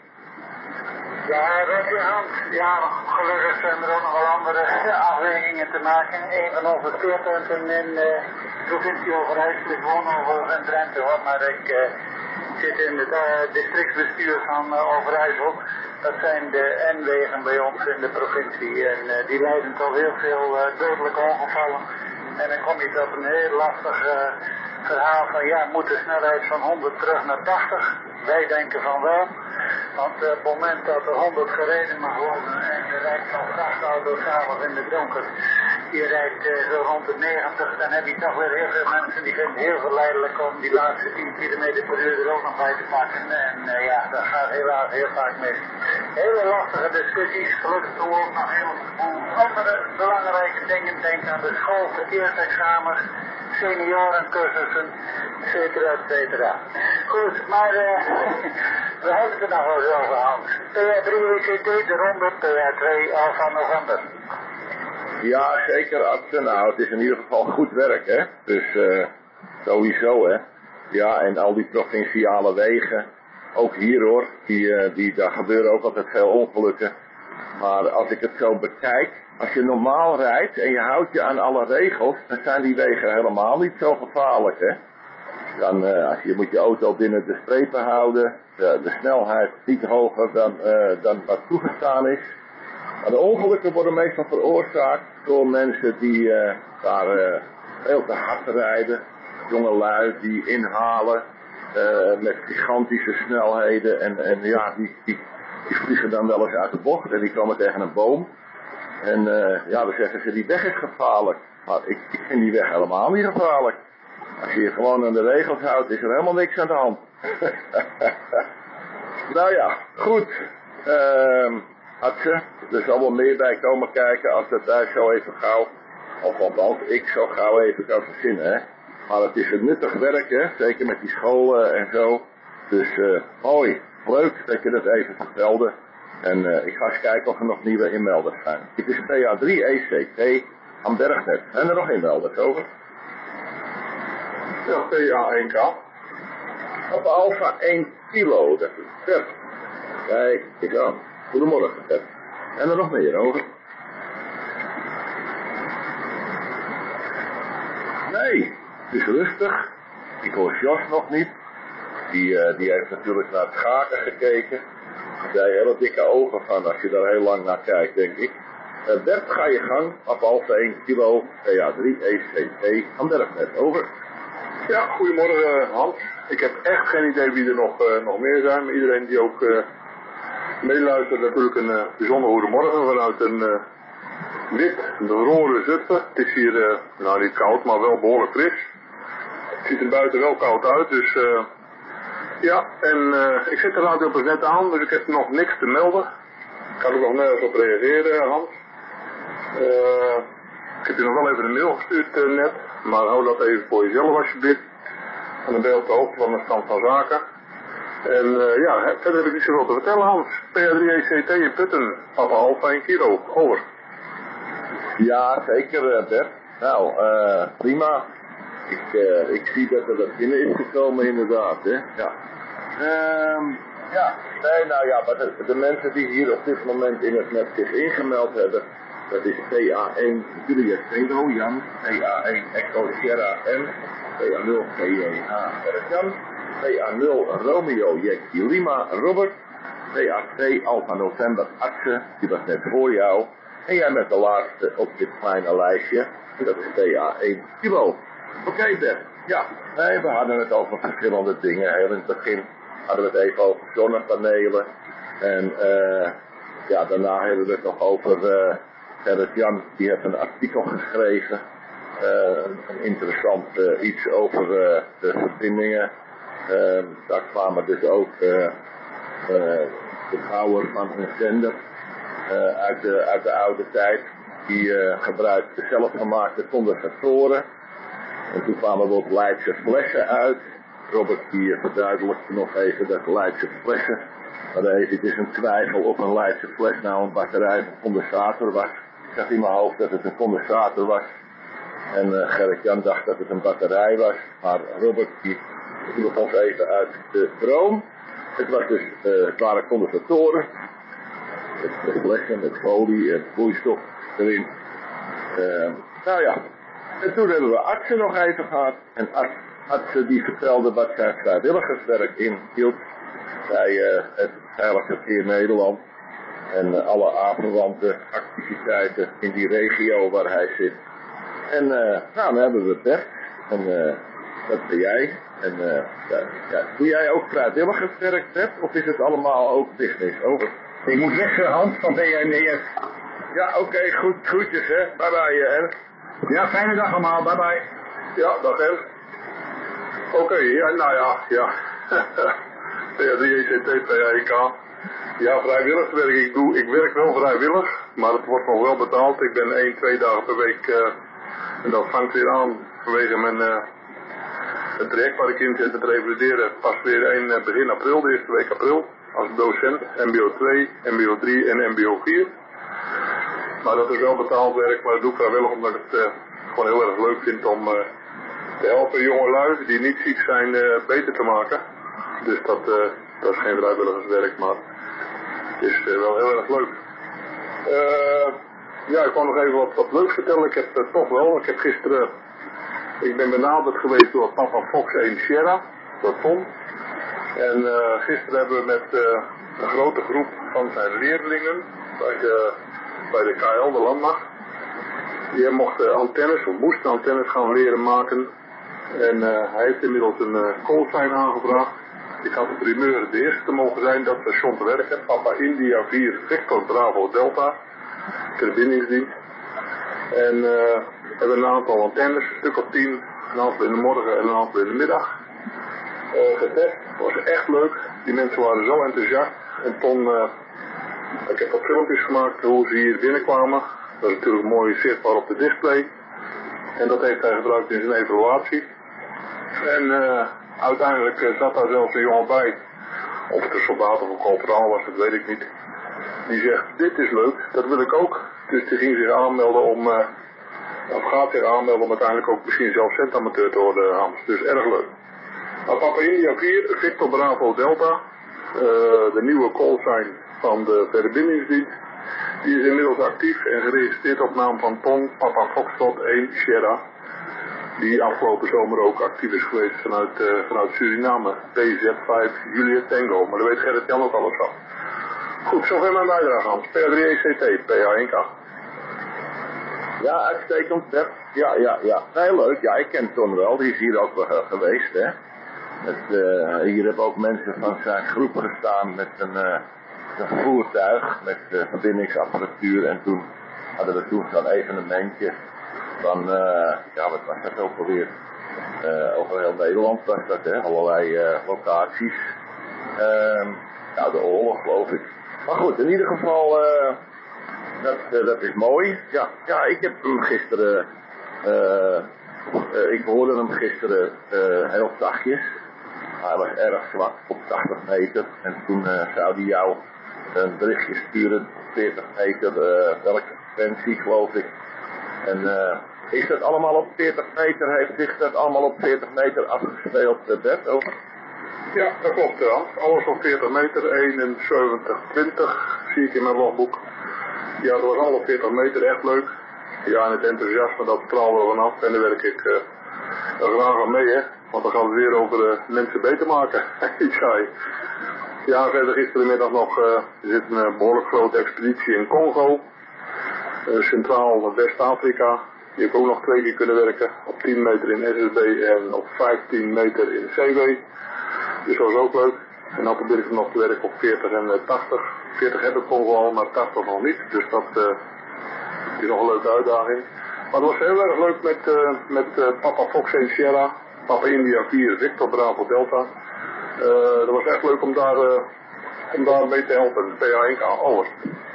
Ja, dat is Hans. Ja, gelukkig zijn er ook nog wel andere afwegingen te maken. Een van onze speerpunten in uh, de provincie Overijssel, ik woon over in Drenthe, hoor, maar ik uh, zit in het uh, districtsbestuur van uh, Overijssel. Dat zijn de N-wegen bij ons in de provincie en uh, die leiden tot heel veel uh, dodelijke ongevallen. En dan kom je tot een heel lastig uh, verhaal van ja, moet de snelheid van honderd terug naar tachtig? Wij denken van wel. Want uh, op het moment dat er honderd gereden mag worden en je rijdt van vrachtauto's s'avonds in het donker, je rijdt uh, zo rond de negentig, dan heb je toch weer heel veel mensen die vinden het heel verleidelijk om die laatste tien kilometer per uur er ook nog bij te pakken. En uh, ja, dat gaat helaas heel vaak mis. Hele lastige discussies, gelukkig doen we ook nog heel veel andere belangrijke dingen. Denk aan de schoolverkeersexamens, seniorencursussen, et cetera, et cetera. Goed, maar uh, we hebben het er nog wel eens over, Hans. P A drie E C T, de ronde, P A twee Alpha November. Ja, zeker, Atze. Nou, het is in ieder geval goed werk, hè. Dus uh, sowieso, hè. Ja, en al die provinciale wegen, ook hier hoor, die, uh, die, daar gebeuren ook altijd veel ongelukken. Maar als ik het zo bekijk, als je normaal rijdt en je houdt je aan alle regels, dan zijn die wegen helemaal niet zo gevaarlijk, hè. Dan uh, als je moet je auto binnen de strepen houden, de, de snelheid niet hoger dan, uh, dan wat toegestaan is. Maar de ongelukken worden meestal veroorzaakt door mensen die uh, daar uh, veel te hard rijden. Jonge lui die inhalen uh, met gigantische snelheden en, en ja, die, die, die vliegen dan wel eens uit de bocht en die komen tegen een boom. En uh, ja, dan zeggen ze die weg is gevaarlijk. Maar ik, ik vind die weg helemaal niet gevaarlijk. Als je je gewoon aan de regels houdt, is er helemaal niks aan de hand. Nou ja, goed. Uh, Atze, er zal wel meer bij komen kijken als dat thuis zo even gauw, of althans ik zo gauw even kan verzinnen, hè. Maar het is een nuttig werk, hè, zeker met die scholen en zo. Dus uh, mooi, leuk dat je dat even vertelde. En uh, ik ga eens kijken of er nog nieuwe inmelders zijn. Het is P A drie E C T aan Bergnet. Zijn er nog inmelders over? Ja, P A één K. Op Alpha één kilo, dat is Bert. Kijk, ik aan. Goedemorgen, Bert. En er nog meer over? Nee, het is rustig. Ik hoor Jos nog niet. Die, uh, die heeft natuurlijk naar het schaken gekeken. Hij hele dikke ogen van als je daar heel lang naar kijkt, denk ik. Uh, Bert, ga je gang. Appelhalve één kilo P A drie E C T. Anderfnet, over. Ja, goedemorgen Hans. Ik heb echt geen idee wie er nog, uh, nog meer zijn. Maar iedereen die ook uh, meeluistert, natuurlijk een uh, bijzonder goedemorgen vanuit een uh, wit, bevroren Zutphen. Het is hier, uh, nou niet koud, maar wel behoorlijk fris. Het ziet er buiten wel koud uit, dus uh, ja. En uh, ik zet de radio pas net aan, dus ik heb nog niks te melden. Ik kan ook nog nergens op reageren, Hans. Uh, ik heb je nog wel even een mail gestuurd uh, net, maar hou dat even voor jezelf alsjeblieft. En dan ben je op de hoogte van de stand van zaken. En uh, ja, verder heb ik niet zoveel te vertellen, Hans. P A drie E C T in Putten, appelhalve één kilo, over. Ja, zeker Bert. Nou, uh, prima. Ik, uh, ik zie dat er wat binnen is gekomen inderdaad, hè. Ja. Um, ja, nee, nou ja, maar de, de mensen die hier op dit moment in het net zich ingemeld hebben, dat is P A één Julius Tango, Jan, P A één Echo Sierra M, P A nul P J H Jan, P A nul Romeo Yankee Lima Robert, P A twee Alpha November Axel, die was net voor jou, en jij met de laatste op dit kleine lijstje, dat is P A één Kilo. Oké okay, Bert, ja, nee, we hadden het over verschillende dingen. Heel in het begin hadden we het even over zonnepanelen. En uh, ja, daarna hebben we het nog over uh, Gerrit Jan, die heeft een artikel geschreven. Uh, een, een interessant uh, iets over uh, de verbindingen. Uh, daar kwamen dus ook uh, uh, de bouwer van een zender uh, uit, de, uit de oude tijd. Die uh, gebruikte zelfgemaakte condensatoren. En toen kwamen we op Leidse flessen uit. Robert die verduidelijkte nog even dat Leidse flessen. Maar even, het is een twijfel of een Leidse fles nou een batterij of een condensator was. Ik had in mijn hoofd dat het een condensator was. En uh, Gerrit-Jan dacht dat het een batterij was. Maar Robert die hielp ons even uit de droom. Het was dus, uh, het waren condensatoren. Met flessen, met folie en vloeistof erin. Uh, nou ja. En toen hebben we Axel nog even gehad. En Axel die vertelde wat zijn vrijwilligerswerk inhield bij uh, het Veilig Verkeer Nederland. En uh, alle aanverwante activiteiten in die regio waar hij zit. En uh, nou, dan hebben we Bert. En uh, dat ben jij. En uh, ja, ja, doe jij ook vrijwilligerswerk, Bert? Of is het allemaal ook business? Over. Ik moet weg, Hans, van B N D S. Ja, oké, okay, goed, groetjes, hè. Bye bye, hè. Ja, fijne dag allemaal, bye bye. Ja, dag hè. Oké, okay, ja, nou ja, ja. P A drie E C T, P A E K. Ja, vrijwilligerswerk, ik doe, ik werk wel vrijwillig, maar het wordt nog wel betaald. Ik ben één, twee dagen per week, uh, en dat vangt weer aan vanwege mijn, uh, het traject waar ik in zit, het revalideren, pas weer één uh, begin april, de eerste week april, als docent, M B O twee, M B O drie en M B O vier. Maar dat is wel betaald werk, maar dat doe ik vrijwillig omdat ik het uh, gewoon heel erg leuk vind om uh, te helpen jongelui die niet ziek zijn uh, beter te maken. Dus dat, uh, dat is geen vrijwilligerswerk, maar het is uh, wel heel erg leuk. Uh, ja, ik kan nog even wat, wat leuks vertellen. Ik heb uh, toch wel, ik heb gisteren, ik ben benaderd geweest door papa Fox één Sierra, door Tom. En uh, gisteren hebben we met uh, een grote groep van zijn leerlingen bij de... bij de K L, de landmacht. Die mochten antennes, of moesten antennes gaan leren maken. En uh, hij heeft inmiddels een uh, callsign aangevraagd. Ik had de primeur de eerste te mogen zijn dat station te werken. Papa India vier Victor Bravo Delta. Verbindingsdienst. En uh, we hebben een aantal antennes, een stuk of tien. Een aantal in de morgen en een aantal in de middag. Uh, getest. Het was echt leuk. Die mensen waren zo enthousiast. En Ton... Uh, Ik heb wat filmpjes gemaakt hoe ze hier binnenkwamen. Dat is natuurlijk mooi zichtbaar op de display. En dat heeft hij gebruikt in zijn evaluatie. En uh, uiteindelijk uh, zat daar zelfs een jongen bij. Of het een soldaat of een corporaal was, dat weet ik niet. Die zegt, dit is leuk, dat wil ik ook. Dus die ging zich aanmelden om, uh, of gaat zich aanmelden om uiteindelijk ook misschien zelf centamateur te worden, Hans. Dus erg leuk. Nou, Papa India vier, Victor Bravo Delta. Uh, de nieuwe callsign van de verbindingsdienst. Die is inmiddels actief en geregistreerd op naam van Ton, Papa Foxtrot één Sierra. die afgelopen zomer ook actief is geweest vanuit, uh, vanuit Suriname. D Z vijf Juliet Tango, maar daar weet Gerrit Jan ook alles van. Goed, zover mijn bijdrage aan. P A drie E C T, P A één K. Ja, uitstekend. Hè? Ja, ja, ja. Heel leuk. Ja, ik ken Ton wel. Die is hier ook uh, geweest, hè. Het, uh, hier hebben ook mensen van zijn groepen gestaan met een, uh, een voertuig met uh, verbindingsapparatuur. En toen hadden we toen zo'n evenementje van, uh, ja, wat was dat ook alweer? Uh, over heel Nederland was dat, hè. Allerlei uh, locaties. Uh, nou, de oorlog, geloof ik. Maar goed, in ieder geval... Uh, Dat, uh, dat is mooi. Ja, ja, ik heb hem gisteren, uh, uh, ik hoorde hem gisteren uh, heel zachtjes. Hij was erg zwak op tachtig meter. En toen uh, zou hij jou een berichtje sturen, veertig meter, uh, welke frequentie geloof ik. En uh, is dat allemaal op veertig meter, heeft zich dat allemaal op veertig meter afgespeeld, uh, Bert, over? Ja, dat klopt, Hans. Alles op veertig meter, eenenzeventig twintig, zie ik in mijn logboek. Ja, dat was alle veertig meter, echt leuk. Ja, en het enthousiasme, dat straalde er vanaf. En daar werk ik uh, graag aan mee, hè. Want dan gaan we weer over uh, mensen beter maken. Ik zei. Ja, verder gisterenmiddag nog, uh, er zit een uh, behoorlijk grote expeditie in Congo. Uh, Centraal West-Afrika. Die heb ik ook nog twee keer kunnen werken. Op tien meter in S S B en op vijftien meter in C W. Dus dat was ook leuk. En dan probeer ik nog te werken op veertig en tachtig. veertig heb ik al, maar tachtig nog niet. Dus dat uh, is nog een leuke uitdaging. Maar het was heel erg leuk met, uh, met uh, Papa Fox en Sierra. Papa India vier, Victor Bravo Delta. Uh, dat was echt leuk om daar, uh, om daar mee te helpen. P A één K, alles.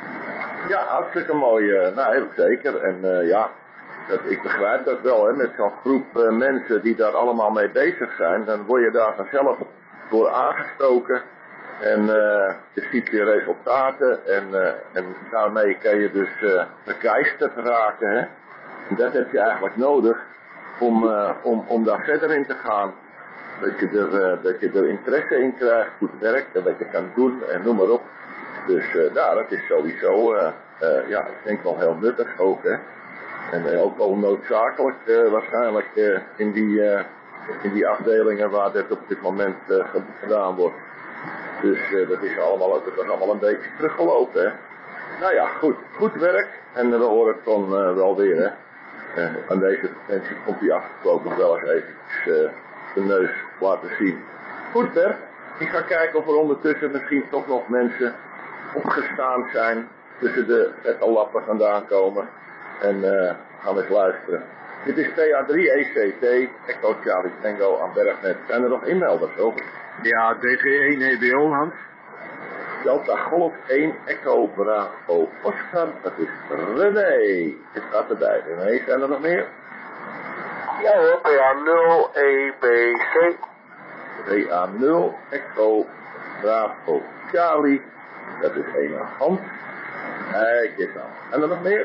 Ja, hartstikke mooi. Uh, nou, heel zeker. En uh, ja, dat, ik begrijp dat wel. Hè, met zo'n groep uh, mensen die daar allemaal mee bezig zijn. Dan word je daar vanzelf door aangestoken. En uh, je ziet weer resultaten en, uh, en daarmee kan je dus uh, begeisterd raken. Hè? En dat heb je eigenlijk nodig om, uh, om, om daar verder in te gaan. Dat je, er, uh, dat je er interesse in krijgt, goed werkt en wat je kan doen en noem maar op. Dus uh, nou, dat is sowieso, uh, uh, ja, ik denk wel heel nuttig ook. Hè? En uh, ook wel noodzakelijk uh, waarschijnlijk uh, in, die, uh, in die afdelingen waar dit op dit moment uh, gedaan wordt. Dus uh, dat is allemaal, dat is allemaal een beetje teruggelopen, hè. Nou ja, goed. Goed werk. En we horen het dan uh, wel weer, hè. Uh, aan deze frequentie komt hij afgesproken wel eens even uh, de neus laten zien. Goed, Bert. Ik ga kijken of er ondertussen misschien toch nog mensen opgestaan zijn. Tussen de vette lappen vandaan komen. En uh, gaan we eens luisteren. Dit is P A drie E C T, Echo Charlie Tango aan Bergnet. Zijn er nog inmelders over? Ja, D G één E B O, Hans. Delta Golf één Echo Bravo Oscar, dat is René. Het staat erbij. René, zijn er nog meer? Ja hoor, P A nul E B C. P A nul Echo Bravo Charlie, dat is één hand. Kijk eens aan. En er nog meer?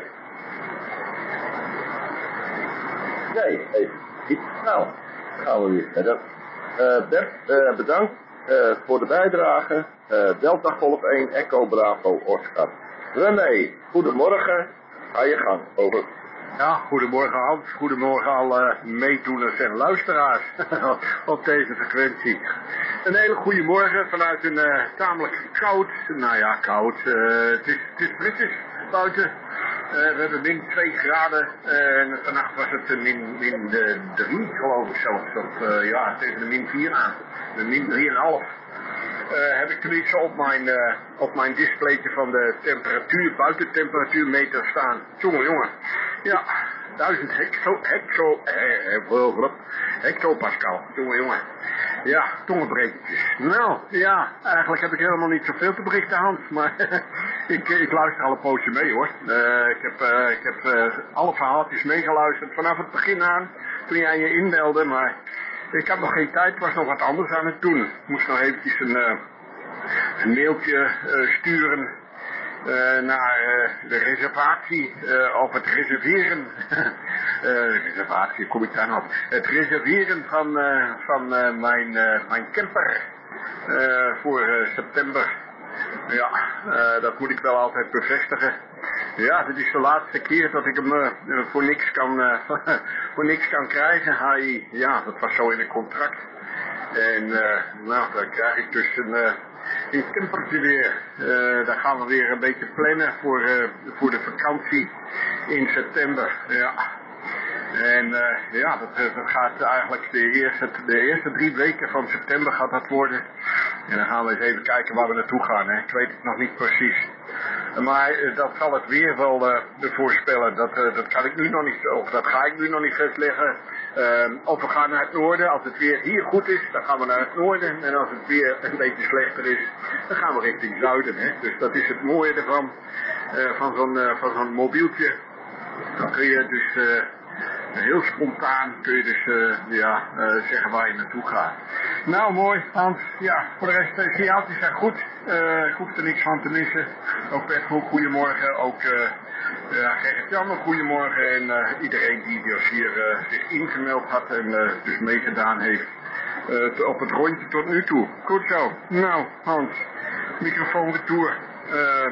Nee, even niet. Nou, gaan we weer verder. Uh, Bert, uh, bedankt uh, voor de bijdrage. Uh, Delta Golf één, Echo Bravo, Oscar. René, goedemorgen. Ga je gang, over. Ja, goedemorgen Hans. Goedemorgen alle meedoeners en luisteraars op deze frequentie. Een hele goede morgen vanuit een uh, tamelijk koud, nou ja koud, uh, het is, het is frisjes buiten. Uh, we hebben min twee graden uh, en vannacht was het min, min drie geloof ik zelfs, of uh, ja tegen de min vier aan, de min drie komma vijf. Uh, heb ik tenminste op mijn, uh, op mijn displaytje van de temperatuur, buitentemperatuurmeter staan. Jongen, jongen. Ja, duizend hecto, hecto, eh, hectopascal. Jongen, jongen. Ja, tongenbrekertjes. Nou, ja, eigenlijk heb ik helemaal niet zoveel te berichten, Hans. Maar ik, ik luister al een poosje mee, hoor. Uh, ik heb, uh, ik heb uh, alle verhaaltjes meegeluisterd vanaf het begin aan, toen jij je inbelde, maar ik had nog geen tijd, was nog wat anders aan het doen. Ik moest nog eventjes een, uh, een mailtje uh, sturen uh, naar uh, de reservatie, uh, of het reserveren, uh, reservatie, kom ik daar nog, het reserveren van, uh, van uh, mijn, uh, mijn camper uh, voor uh, september. Ja, uh, dat moet ik wel altijd bevestigen. Ja, dit is de laatste keer dat ik hem uh, voor, niks kan, uh, voor niks kan krijgen. Hij, ja, dat was zo in een contract. En uh, nou, dan krijg ik dus een, uh, een campertje weer. Uh, dan gaan we weer een beetje plannen voor, uh, voor de vakantie in september. Ja. En uh, ja, dat, dat gaat eigenlijk de eerste, de eerste drie weken van september gaat dat worden. En dan gaan we eens even kijken waar we naartoe gaan. Hè. Ik weet het nog niet precies. Maar uh, dat zal het weer wel uh, voorspellen. Dat, uh, dat kan ik nu nog niet, of dat ga ik nu nog niet vastleggen. Uh, of we gaan naar het noorden. Als het weer hier goed is, dan gaan we naar het noorden. En als het weer een beetje slechter is, dan gaan we richting zuiden. Hè. Dus dat is het mooie ervan. Uh, van zo'n uh, van zo'n mobieltje. Dan kun je dus uh, heel spontaan kun je dus uh, ja, uh, zeggen waar je naartoe gaat. Nou mooi, Hans. Ja, voor de rest de signaaltjes zijn goed. Uh, ik hoef er niks van te missen. Ook Bert Hoek, goedemorgen. Ook uh, uh, Gerrit-Jan, een goedemorgen. En uh, iedereen die dus hier uh, zich ingemeld had en uh, dus meegedaan heeft uh, op het rondje tot nu toe. Goed zo. Nou, Hans, microfoon retour. Uh,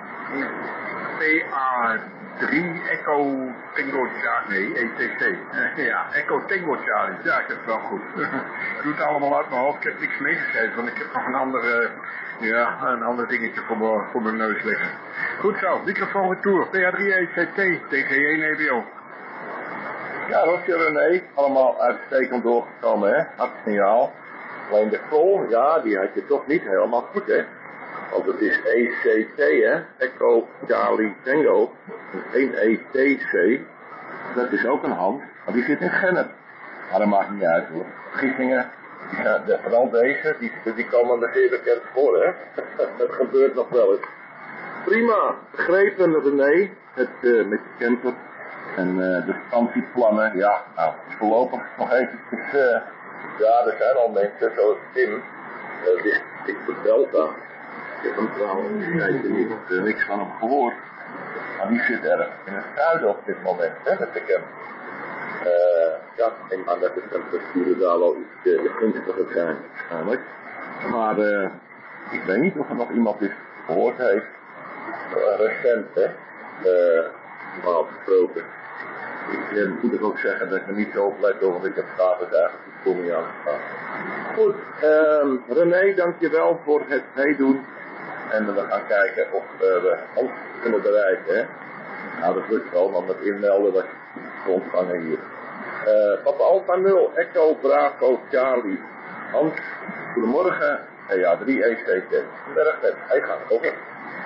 P A drie Echo Tango Charlie, nee, E T C. Uh, ja, Echo Tango Charlie. Ja, ik heb het wel goed. Ik doe het allemaal uit mijn hoofd. Ik heb niks meegeschreven, want ik heb nog een ander, uh, ja, een ander dingetje voor, me, voor mijn neus liggen. Goed zo, microfoon retour. P A drie E C T, T G één E B O. Ja, Rosje René, allemaal uitstekend doorgekomen, hè? Had het signaal. Alleen de call, ja, die had je toch niet helemaal goed, hè? Want het is E C T, hè? Echo Charlie Tango. Geen E T C. Dat is ook een hand. Maar die zit in Gennep. Maar dat maakt niet uit, hoor. Giessingen, ja, de, vooral deze, die, die komen er zeer bekend voor, hè? Dat gebeurt nog wel eens. Prima. Begrepen, René. Het uh, met de camper. En uh, de vakantieplannen. Ja, nou, voorlopig nog eventjes... Uh, ja, er zijn al mensen, zoals Tim. Uh, die ik verteld aan. Ik heb hem trouwens niet, uh, niks van hem gehoord. Maar die zit erg in het zuiden op dit moment, hè, met de camp. Uh, ja, ik denk aan dat de temperaturen daar wel iets uh, gunstiger zijn, waarschijnlijk. Maar uh, ik weet niet of er nog iemand is gehoord heeft. Uh, recent, hè. Uh, normaal gesproken. Ik uh, moet ook zeggen dat ik er niet zo op let, want ik heb gratis eigenlijk de kom niet aangestaan. Goed, um, René, dankjewel voor het meedoen. En we gaan kijken of uh, we ons kunnen bereiken, hè. Nou, dat lukt wel, want met inmelden was je ontvangen hier. Uh, Papa Alpha nul, Echo, Bravo, Charlie, Hans, goedemorgen. En ja, drie E C T. Erg net, hij gaat over.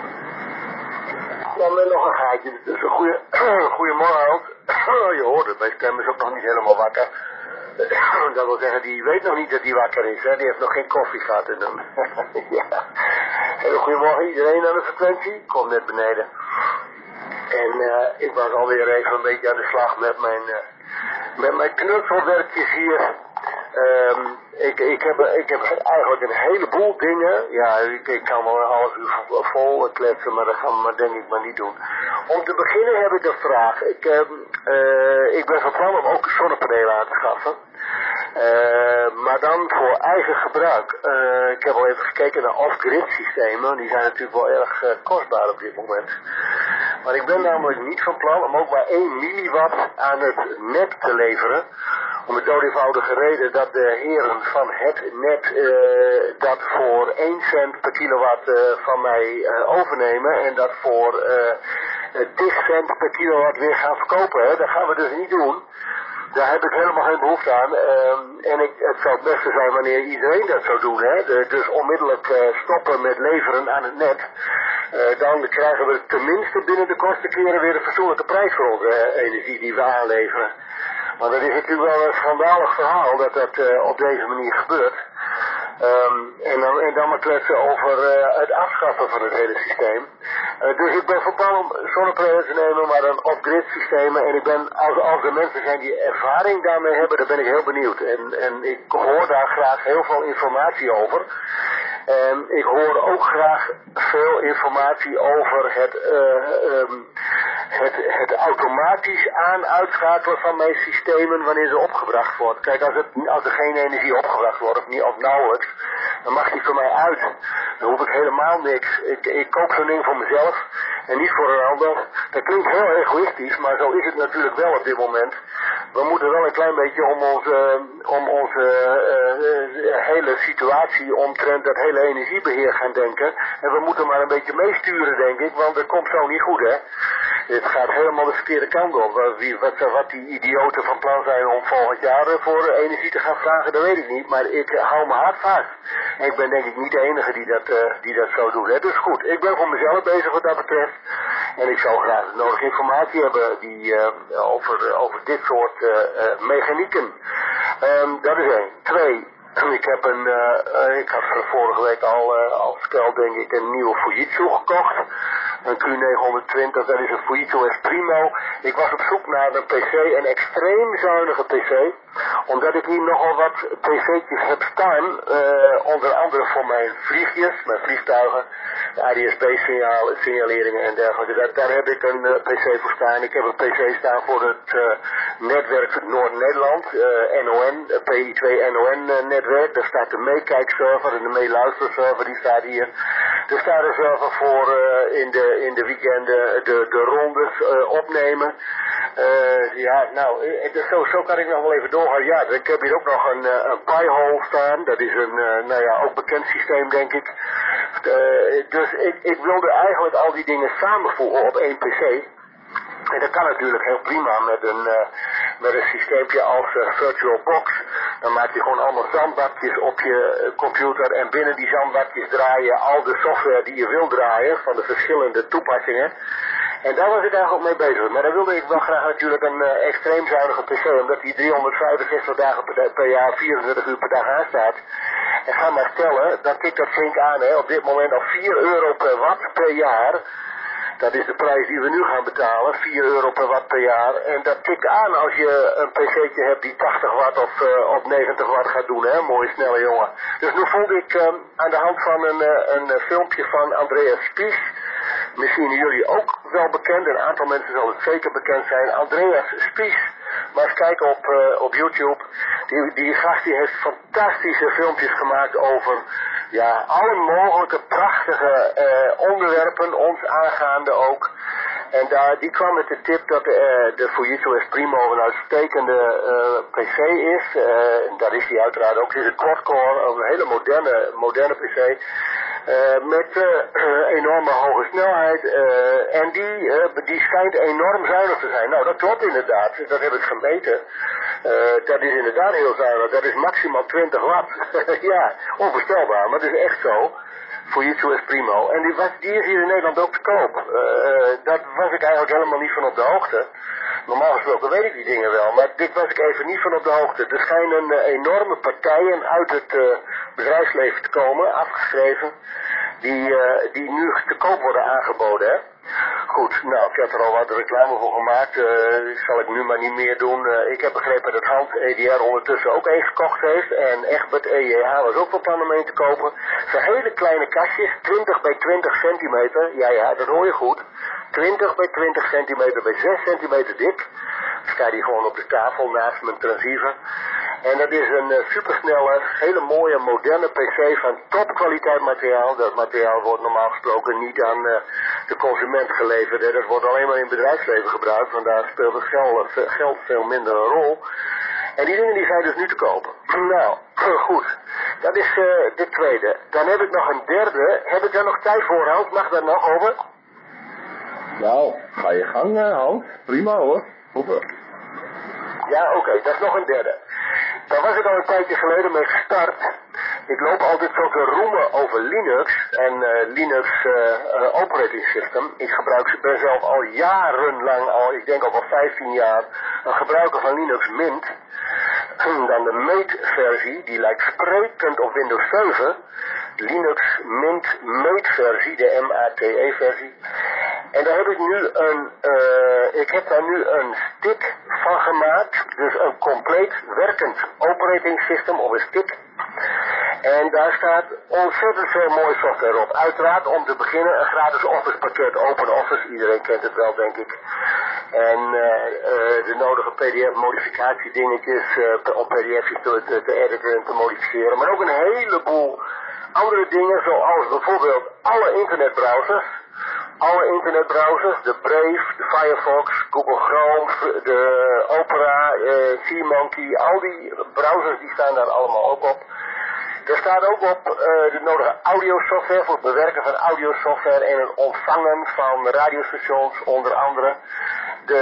Dan nog een gaatje. Dus een goede, goedemorgen, Hans. Je hoort het, mijn stem is ook nog niet helemaal wakker. Dat wil zeggen, die weet nog niet dat hij wakker is, hè. Die heeft nog geen koffie gehad in hem. Ja. Hele goedemorgen iedereen aan de frequentie. Ik kom net beneden. En uh, ik was alweer even een beetje aan de slag met mijn, uh, met mijn knutselwerkjes hier. Um, ik, ik, heb, ik heb eigenlijk een heleboel dingen. Ja, ik, ik kan wel een half uur vol kletsen, maar dat gaan we maar denk ik maar niet doen. Om te beginnen heb ik een vraag. Ik, um, uh, ik ben van plan om ook zonnepanelen aan te schaffen. Uh, maar dan voor eigen gebruik. Uh, ik heb al even gekeken naar off-grid systemen. Die zijn natuurlijk wel erg uh, kostbaar op dit moment. Maar ik ben namelijk niet van plan om ook maar één milliwatt aan het net te leveren. Om de doodeenvoudige reden dat de heren van het net uh, dat voor één cent per kilowatt uh, van mij uh, overnemen. En dat voor uh, tien cent per kilowatt weer gaan verkopen. Hè. Dat gaan we dus niet doen. Daar heb ik helemaal geen behoefte aan. Uh, en ik, het zou het beste zijn wanneer iedereen dat zou doen. Hè? De, dus onmiddellijk uh, stoppen met leveren aan het net. Uh, dan krijgen we tenminste binnen de kortste keren weer een fatsoenlijke prijs voor onze uh, energie die we aanleveren. Maar dat is natuurlijk wel een schandalig verhaal dat dat uh, op deze manier gebeurt. Um, en, dan, en dan maar kletsen over uh, het afschaffen van het hele systeem. Uh, dus ik ben van plan om zonnepanelen te nemen, maar dan off-grid systemen. En ik ben, als, als er mensen zijn die ervaring daarmee hebben, dan ben ik heel benieuwd. En, en ik hoor daar graag heel veel informatie over. En ik hoor ook graag veel informatie over het, uh, um, het, het automatisch aan-uitschakelen van mijn systemen wanneer ze opgebracht worden. Kijk, als, het, als er geen energie opgebracht wordt, of, niet, of nauwelijks, dan mag die voor mij uit. Dan hoef ik helemaal niks. Ik, ik koop zo'n ding voor mezelf en niet voor een ander. Dat klinkt heel egoïstisch, maar zo is het natuurlijk wel op dit moment. We moeten wel een klein beetje om onze, om onze uh, uh, hele situatie omtrent dat hele energiebeheer gaan denken. En we moeten maar een beetje meesturen, denk ik, want dat komt zo niet goed, hè. Het gaat helemaal de verkeerde kant op. Wie, wat, wat die idioten van plan zijn om volgend jaar voor energie te gaan vragen, dat weet ik niet. Maar ik hou mijn hart vast. En ik ben denk ik niet de enige die dat, uh, die dat zo doet. Hè. Dus goed, ik ben voor mezelf bezig wat dat betreft. En ik zou graag de nodige informatie hebben die, uh, over, over dit soort uh, uh, mechanieken. Um, dat is één. Twee. Ik heb een, uh, ik had vorige week al, uh, al verteld, denk ik, een nieuwe Fujitsu gekocht. Een Q negenhonderdtwintig, dat is een Fujitsu S Primo. Ik was op zoek naar een P C, een extreem zuinige P C. Omdat ik hier nogal wat P C'tjes heb staan, uh, onder andere voor mijn vliegjes, mijn vliegtuigen, de A D S B-signaleringen en dergelijke. Daar, daar heb ik een uh, P C voor staan. Ik heb een P C staan voor het uh, netwerk Noord-Nederland, uh, N O N, P I twee N O N uh, netwerk. Daar staat de meekijkserver en de meeluisterserver, die staat hier. Er staat een server voor uh, in, de, in de weekenden de, de rondes uh, opnemen. Uh, ja, nou, uh, zo, zo kan ik nog wel even doorgaan. Ja, ik heb hier ook nog een, uh, een Pi-hole staan. Dat is een, uh, nou ja, ook bekend systeem, denk ik. Uh, dus ik, ik wilde eigenlijk al die dingen samenvoegen op één P C. En dat kan natuurlijk heel prima met een, uh, met een systeempje als uh, VirtualBox. Dan maak je gewoon allemaal zandbakjes op je uh, computer en binnen die zandbakjes draai je al de software die je wil draaien van de verschillende toepassingen. En daar was ik eigenlijk mee bezig. Maar dan wilde ik wel graag natuurlijk een uh, extreem zuinige P C, omdat die driehonderdvijfenzestig dagen per, per jaar, vierentwintig uur per dag aanstaat. En ga maar stellen, dan tikt dat flink aan, hè, op dit moment al vier euro per watt per jaar. Dat is de prijs die we nu gaan betalen, vier euro per watt per jaar. En dat tikt aan als je een pc'tje hebt die tachtig watt of, uh, of negentig watt gaat doen, hè, mooie snelle jongen. Dus nu vond ik uh, aan de hand van een, uh, een uh, filmpje van Andreas Spies, misschien jullie ook wel bekend, een aantal mensen zullen het zeker bekend zijn, Andreas Spies. Maar eens kijken op, uh, op YouTube, die, die gast die heeft fantastische filmpjes gemaakt over ja, alle mogelijke prachtige uh, onderwerpen, ons aangaande ook. En daar, die kwam met de tip dat uh, de Fujitsu S Primo een uitstekende uh, P C is. Uh, dat is die uiteraard ook. Het is een quad-core, een hele moderne, moderne P C. Uh, met uh, uh, enorme hoge snelheid. Uh, en die, uh, die schijnt enorm zuinig te zijn. Nou, dat klopt inderdaad. Dat heb ik gemeten. Uh, dat is inderdaad heel zuinig. Dat is maximaal twintig watt. Ja, onvoorstelbaar, maar dat is echt zo. Fujitsu S Primo. En die, was, die is hier in Nederland ook te koop. Uh, daar was ik eigenlijk helemaal niet van op de hoogte. Normaal gesproken weet ik die dingen wel, maar dit was ik even niet van op de hoogte. Er schijnen uh, enorme partijen uit het uh, bedrijfsleven te komen, afgeschreven, die, uh, die nu te koop worden aangeboden, hè. Goed, nou, ik heb er al wat reclame voor gemaakt, uh, zal ik nu maar niet meer doen. Uh, ik heb begrepen dat Hans E D R ondertussen ook één gekocht heeft en Egbert E J H was ook van plan om één te kopen. Het zijn hele kleine kastjes, twintig bij twintig centimeter, ja ja, dat hoor je goed. twintig bij twintig centimeter bij zes centimeter dik. Dan staat die gewoon op de tafel naast mijn transceiver. En dat is een uh, supersnelle, hele mooie, moderne P C van topkwaliteit materiaal. Dat materiaal wordt normaal gesproken niet aan uh, de consument geleverd. Hè. Dat wordt alleen maar in het bedrijfsleven gebruikt. Vandaar speelt het geld, geld veel minder een rol. En die dingen die zijn dus nu te kopen. Nou, goed. Dat is uh, de tweede. Dan heb ik nog een derde. Heb ik daar nog tijd voor, Hans? Mag dat nog, over? Nou, ga je gang, uh, Hans. Prima hoor. Hoppen. Ja, oké. Okay. Dat is nog een derde. Daar was ik al een tijdje geleden mee gestart. Ik loop altijd zo te roemen over Linux en uh, Linux uh, uh, operating system. Ik gebruik, ben zelf al jarenlang, al, ik denk al wel vijftien jaar, een gebruiker van Linux Mint. Dan de Mate versie, die lijkt sprekend op Windows zeven. Linux Mint Mate versie, de M A T E versie. En daar heb ik nu een, uh, ik heb daar nu een stick van gemaakt. Dus een compleet werkend operating system op een stick. En daar staat ontzettend veel mooie software op. Uiteraard om te beginnen een gratis Office pakket, Open Office. Iedereen kent het wel, denk ik. En uh, uh, de nodige P D F modificatiedingetjes uh, om P D F's te, te, te editen en te modificeren. Maar ook een heleboel andere dingen zoals bijvoorbeeld alle internetbrowsers. Alle internetbrowsers, de Brave, de Firefox, Google Chrome, de Opera, uh, SeaMonkey, al die browsers die staan daar allemaal ook op. Er staat ook op uh, de nodige audiosoftware voor het bewerken van audiosoftware en het ontvangen van radiostations, onder andere. De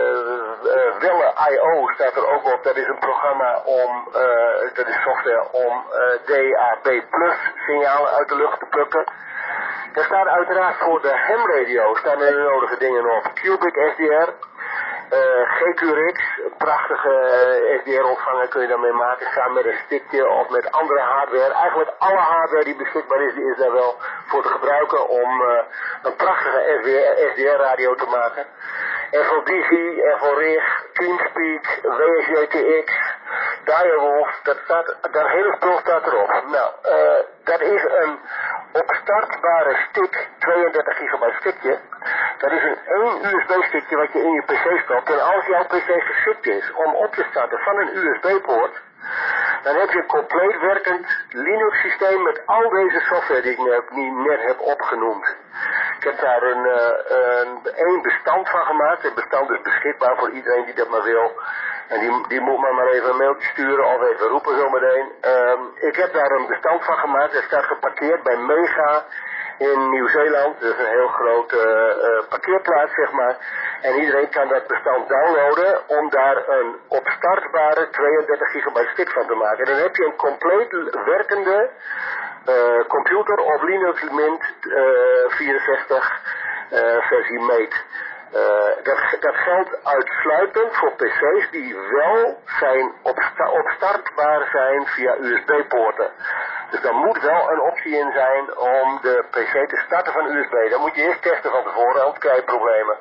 uh, Welle I O staat er ook op. Dat is een programma om, uh, dat is software om uh, D A B plus signalen uit de lucht te plukken. Er staat uiteraard voor de ham radio staan er de nodige dingen op. Cubic S D R, uh, G Q R X, een prachtige uh, S D R-ontvanger kun je daarmee maken, samen met een stickje of met andere hardware. Eigenlijk alle hardware die beschikbaar is, die is daar wel voor te gebruiken om uh, een prachtige S D R-radio te maken. En voor Digi, en voor Rig, Teamspeak, W S J T X, Direwolf, dat staat, dat hele spul staat erop. Nou, uh, dat is een opstartbare stick, tweeëndertig gigabyte stickje. Dat is een één U S B-stickje wat je in je pc stopt. En als jouw pc geschikt is om op te starten van een U S B-poort, dan heb je een compleet werkend Linux-systeem met al deze software die ik net, die net heb opgenoemd. Ik heb daar een, uh, een, een bestand van gemaakt. Het bestand is beschikbaar voor iedereen die dat maar wil. En die, die moet maar maar even een mailtje sturen of even roepen zometeen. Um, ik heb daar een bestand van gemaakt. Het staat geparkeerd bij Mega in Nieuw-Zeeland. Dat is een heel grote uh, uh, parkeerplaats, zeg maar. En iedereen kan dat bestand downloaden om daar een opstartbare tweeëndertig gigabyte stick van te maken. En dan heb je een compleet werkende uh, computer op Linux Mint uh, vierenzestig uh, versie Mate. Uh, dat, dat geldt uitsluitend voor pc's die wel zijn opsta- opstartbaar zijn via U S B-poorten. Dus daar moet wel een optie in zijn om de pc te starten van U S B. Dan moet je eerst testen van tevoren, anders krijg je problemen.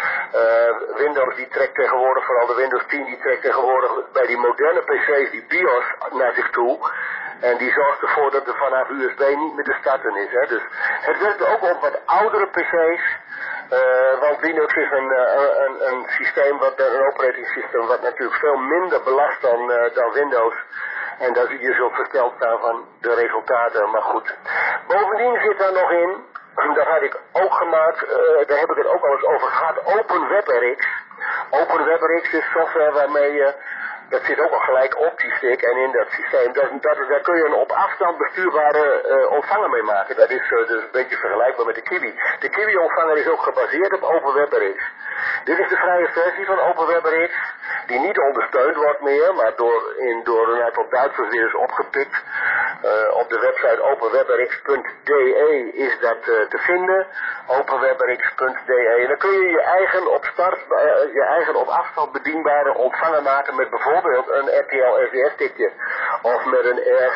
Uh, Windows die trekt tegenwoordig, vooral de Windows tien, die trekt tegenwoordig bij die moderne pc's die BIOS naar zich toe. En die zorgt ervoor dat er vanaf U S B niet meer te starten is. Hè. Dus het werkt ook op wat oudere pc's. Uh, want Linux is een, uh, een, een systeem, wat, een operating systeem wat natuurlijk veel minder belast dan, uh, dan Windows. En daar zie je zult versteld staan van de resultaten, maar goed. Bovendien zit daar nog in, dat had ik ook gemaakt, uh, daar heb ik het ook al eens over gehad, OpenWebRX. OpenWebRX is software waarmee je, dat zit ook al gelijk op die stick en in dat systeem, dat, dat, daar kun je een op afstand bestuurbare uh, ontvanger mee maken. Dat is uh, dus een beetje vergelijkbaar met de Kiwi. De Kiwi-ontvanger is ook gebaseerd op OpenWebRX. Dit is de vrije versie van OpenWebRX, die niet ondersteund wordt meer, maar door, in, door een aantal Duitsers weer is opgepikt. Uh, op de website openwebrx punt d e is dat uh, te vinden, openwebrx punt d e. En dan kun je je eigen op start, uh, je eigen op afstand bedienbare ontvanger maken met bijvoorbeeld een R T L S D S-stickje, of met een R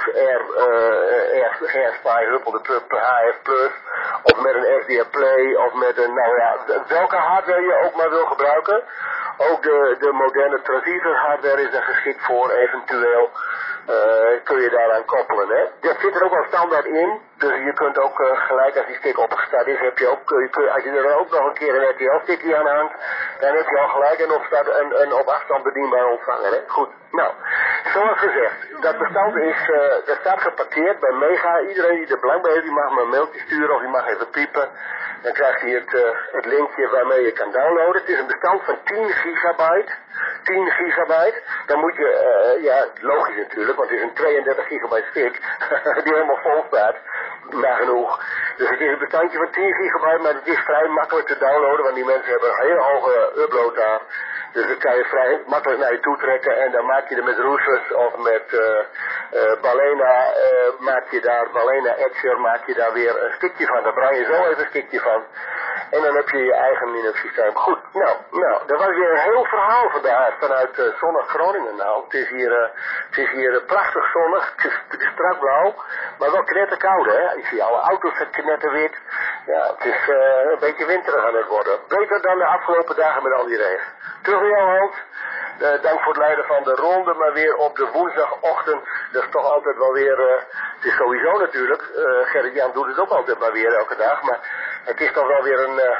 S P I Huppel de H F Plus, of met een S D R Play, of met een, nou ja, welke hardware je ook maar wil gebruiken. Ook de, de moderne transistor hardware is daar geschikt voor, eventueel uh, kun je daaraan koppelen. Hè? Dat zit er ook al standaard in, dus je kunt ook uh, gelijk als die stick opgestart is, heb je ook, kun je, kun, als je er dan ook nog een keer een R T L-stickje aan hangt, dan heb je al gelijk een, opstart, een, een op afstand bedienbaar ontvanger. Hè? Goed, nou, zoals gezegd, dat bestand is, uh, dat staat geparkeerd bij Mega. Iedereen die er belang bij heeft, die mag me een mailtje sturen of die mag even piepen. Dan krijg je het, uh, het linkje waarmee je kan downloaden. Het is een bestand van tien gigabyte. tien gigabyte. Dan moet je, uh, ja, logisch natuurlijk, want het is een tweeëndertig gigabyte stick die helemaal vol staat. Nagenoeg. Dus het is een bestandje van tien gigabyte, maar het is vrij makkelijk te downloaden, want die mensen hebben een hele hoge upload daar. Dus dat kan je vrij makkelijk naar je toe trekken en dan maak je er met Rufus of met uh, uh, Balena, uh, maak je daar, Balena Etcher, maak je daar weer een stukje van. Daar brand je zo even een stukje van. En dan heb je je eigen Linux systeem. Goed, nou, nou, dat was weer een heel verhaal vandaag vanuit uh, zonnig Groningen. Nou, het is hier, uh, het is hier uh, prachtig zonnig, het is, het is strak blauw, maar wel knetterkoud, hè. Ik zie alle auto's het knetterwit. Ja, het is uh, een beetje winterig aan het worden. Beter dan de afgelopen dagen met al die regen. Terug in jouw hand. Uh, dank voor het leiden van de ronde, maar weer op de woensdagochtend. Dat is toch altijd wel weer, uh, het is sowieso natuurlijk, uh, Gerrit-Jan doet het ook altijd maar weer elke dag, maar het is toch wel weer een, uh,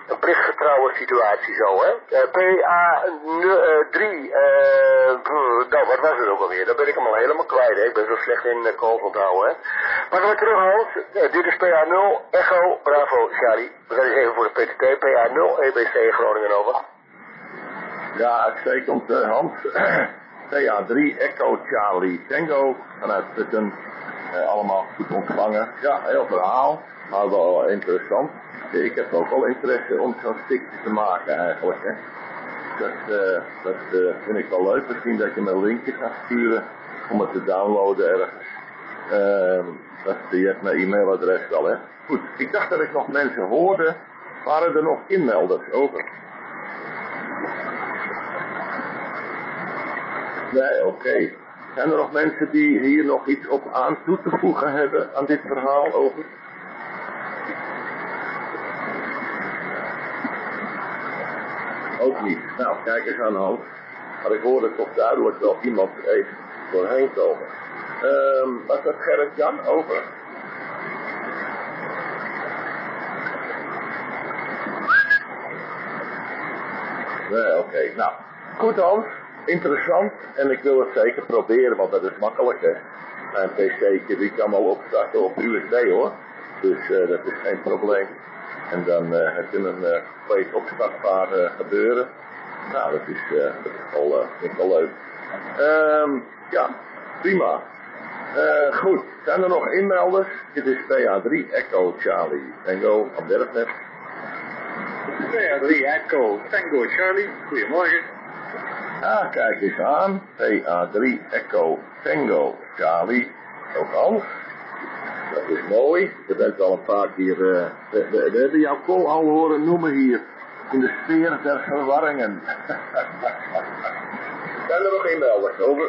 een plichtgetrouwe situatie zo, hè. Uh, P A drie, uh, nou, wat was het ook alweer? Dan ben ik hem al helemaal kwijt, hè. Ik ben zo slecht in uh, calls onthouden, hè. Maar dan weer terug, Hans. Uh, dit is P A nul, Echo, Bravo, Charlie. We gaan eens even voor de P T T, P A nul, E B C Groningen over. Ja, uitstekend, uh, Hans. P A drie, Echo, Charlie, Tango, vanuit Putten. Uh, allemaal goed ontvangen. Ja, heel verhaal, maar wel interessant. Ik heb ook wel interesse om zo'n stickje te maken eigenlijk, hè. Dat, uh, dat uh, vind ik wel leuk. Misschien dat je me een linkje gaat sturen om het te downloaden ergens. Uh, dat, je hebt mijn e-mailadres wel, hè. Goed, ik dacht dat ik nog mensen hoorde. Waren er nog inmelders over? Nee, oké. Okay. Zijn er nog mensen die hier nog iets op aan toe te voegen hebben aan dit verhaal over? Ook niet. Nou, kijk eens aan de hand. Maar ik hoorde toch duidelijk wel iemand even doorheen komen. Um, was dat Gerrit-Jan over? Nee, oké. Okay. Nou, goed Hans. Interessant. En ik wil het zeker proberen, want dat is makkelijk, hè. Mijn pc'tje die kan al opstarten op U S B, hoor. Dus uh, dat is geen probleem. En dan uh, heb je een uh, compleet opstartbaar uh, gebeuren. Nou, dat is, uh, dat is wel, uh, vind ik wel leuk. Um, ja, prima. Uh, goed, zijn er nog inmelders? Dit is P A drie, Echo, Charlie, Tango, van Derfnet. P A drie, Echo, Tango, Charlie, goedemorgen. Ah, kijk eens aan. P A drie, Echo, Tango, Charlie, ook Hans. Dat is mooi. Je bent al een paar keer, uh, we, we, we hebben jouw call al horen noemen hier. In de sfeer der verwarringen. Zijn er nog inmelders over?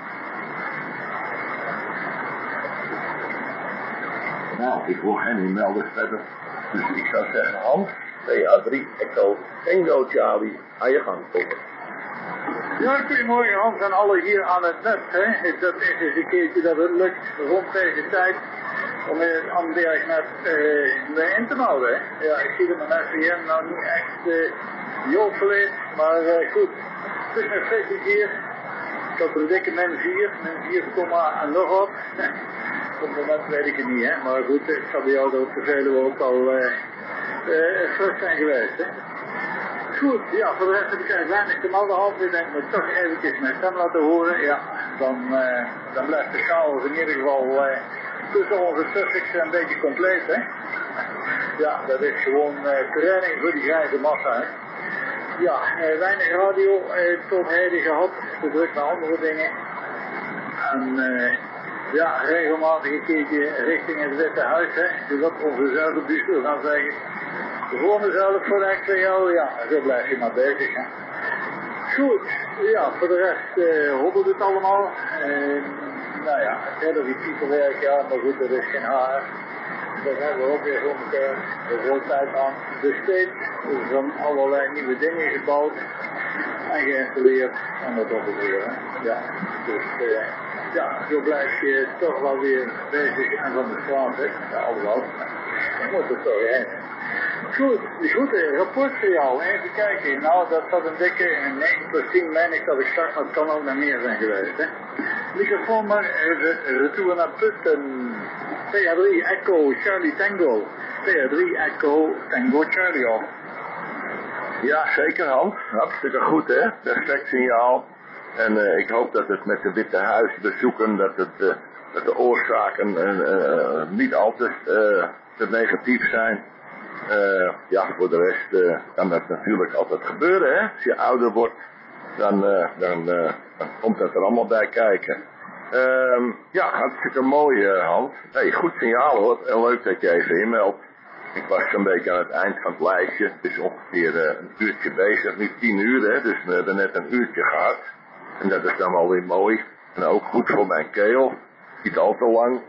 Nou, ik hoor geen inmelders verder. Dus ik zou zeggen, Hans, P A drie, Echo, Tango, Charlie, aan je gang. Over. Ja, goedemorgen Hans en alle hier aan het net, hè. Dat is eens een keertje dat het lukt rond deze tijd om er aan Bergnet uh, mee in te houden, hè. Ja, ik zie dat mijn F V M nou niet echt uh, jood verleed, maar uh, goed. Het is nog steeds hier. Ik had een dikke min vier, min vier, en nog wat. Op het moment weet ik het niet, hè. Maar goed, het zal bij jou op de Veluwe ook al uh, uh, vrucht zijn geweest, hè. Goed, ja, voor de rest heb ik eigenlijk weinig te melden gehad. Ik denk dat ik toch eventjes mijn stem laten horen. Ja, dan, uh, dan blijft de chaos in ieder geval uh, tussen onze Sussex een beetje compleet, hè. Ja, dat is gewoon uh, training voor die grijze massa, hè. Ja, uh, weinig radio uh, tot heden gehad, te druk naar andere dingen. En uh, ja, regelmatig een keertje richting het Witte Huis, hè. Dus dat onze zuiderbuur gaan zeggen. Voor mezelf, voor de extra jou, ja, zo blijf je maar bezig, hè. Goed, ja, voor de rest uh, hobbelt het allemaal. Uh, nou ja, verder die typewerk, ja, maar goed, dat is geen haar. Dat hebben we ook weer voor elkaar, er veel tijd aan besteed. Er zijn allerlei nieuwe dingen gebouwd en geïnstalleerd en dat op het weer, hè. Ja, dus uh, ja, zo blijf je toch wel weer bezig en van de straat, hè. Ja, alhoewel, dan moet het toch heen. Goed, goed, een rapport voor jou. Even kijken. Nou, dat zat een dikke negen plus tien, meen ik dat ik zag, maar het kan ook naar meer zijn geweest, hè. Microfoon maar even retour naar Putten. P A drie, Echo, Charlie, Tango. P A drie, Echo, Tango, Charlie, al. Ja, zeker Hans. Hartstikke goed, hè. Perfect signaal. En uh, ik hoop dat het met de Witte Huis bezoeken, dat, het, uh, dat de oorzaken uh, uh, niet altijd uh, te negatief zijn. Uh, ja, voor de rest uh, kan dat natuurlijk altijd gebeuren, hè. Als je ouder wordt, dan, uh, dan, uh, dan komt dat er allemaal bij kijken. Uh, ja, hartstikke mooi, uh, Hans. Hey, goed signaal, hoor. En leuk dat je even inmeldt. Ik was zo'n beetje aan het eind van het lijstje. Het is ongeveer uh, een uurtje bezig, nu tien uur, hè. Dus we hebben net een uurtje gehad. En dat is dan wel weer mooi. En ook goed voor mijn keel. Niet al te lang.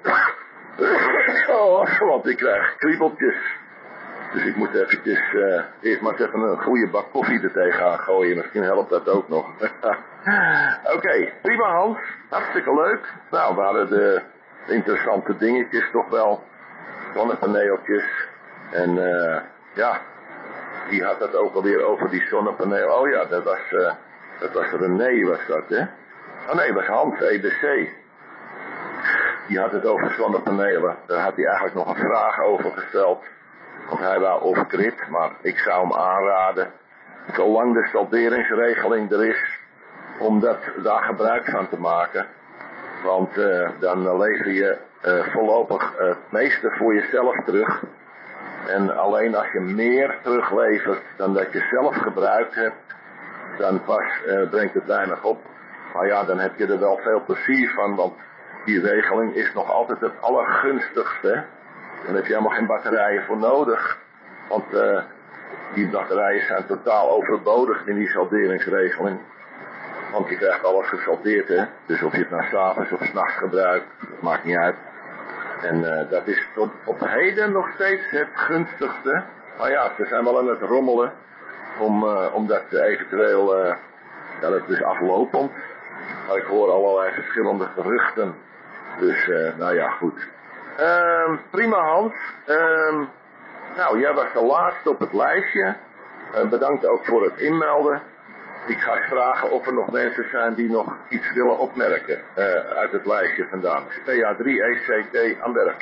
Oh, want ik krijg kriebeltjes. Dus ik moet eventjes, uh, eerst maar eens even een goede bak koffie er tegenaan gooien. Misschien helpt dat ook nog. Oké, okay, prima Hans. Hartstikke leuk. Nou, waren de interessante dingetjes toch wel. Zonnepaneeltjes. En uh, ja, die had het ook alweer over die zonnepanelen. Oh ja, dat was, uh, dat was René was dat, hè? Oh nee, dat was Hans, E B C. Die had het over zonnepanelen. Daar had hij eigenlijk nog een vraag over gesteld. Want hij wou off-grid, maar ik zou hem aanraden, zolang de salderingsregeling er is, om dat, daar gebruik van te maken. Want uh, dan lever je uh, voorlopig uh, het meeste voor jezelf terug. En alleen als je meer teruglevert dan dat je zelf gebruikt hebt, dan pas uh, brengt het weinig op. Maar ja, dan heb je er wel veel plezier van, want die regeling is nog altijd het allergunstigste. Dan heb je helemaal geen batterijen voor nodig. Want uh, die batterijen zijn totaal overbodig in die salderingsregeling. Want je krijgt alles gesaldeerd, hè. Dus of je het nou 's avonds of 's nachts gebruikt, maakt niet uit. En uh, dat is tot op heden nog steeds het gunstigste. Maar ja, ze zijn wel aan het rommelen. Om, uh, omdat ze eventueel, uh, ja, dat is aflopend. Maar ik hoor allerlei verschillende geruchten. Dus, uh, nou ja, goed. Uh, prima Hans. Uh, nou, jij was de laatste op het lijstje. Uh, bedankt ook voor het inmelden. Ik ga eens vragen of er nog mensen zijn die nog iets willen opmerken uh, uit het lijstje vandaan. P A drie E C T Ambergen.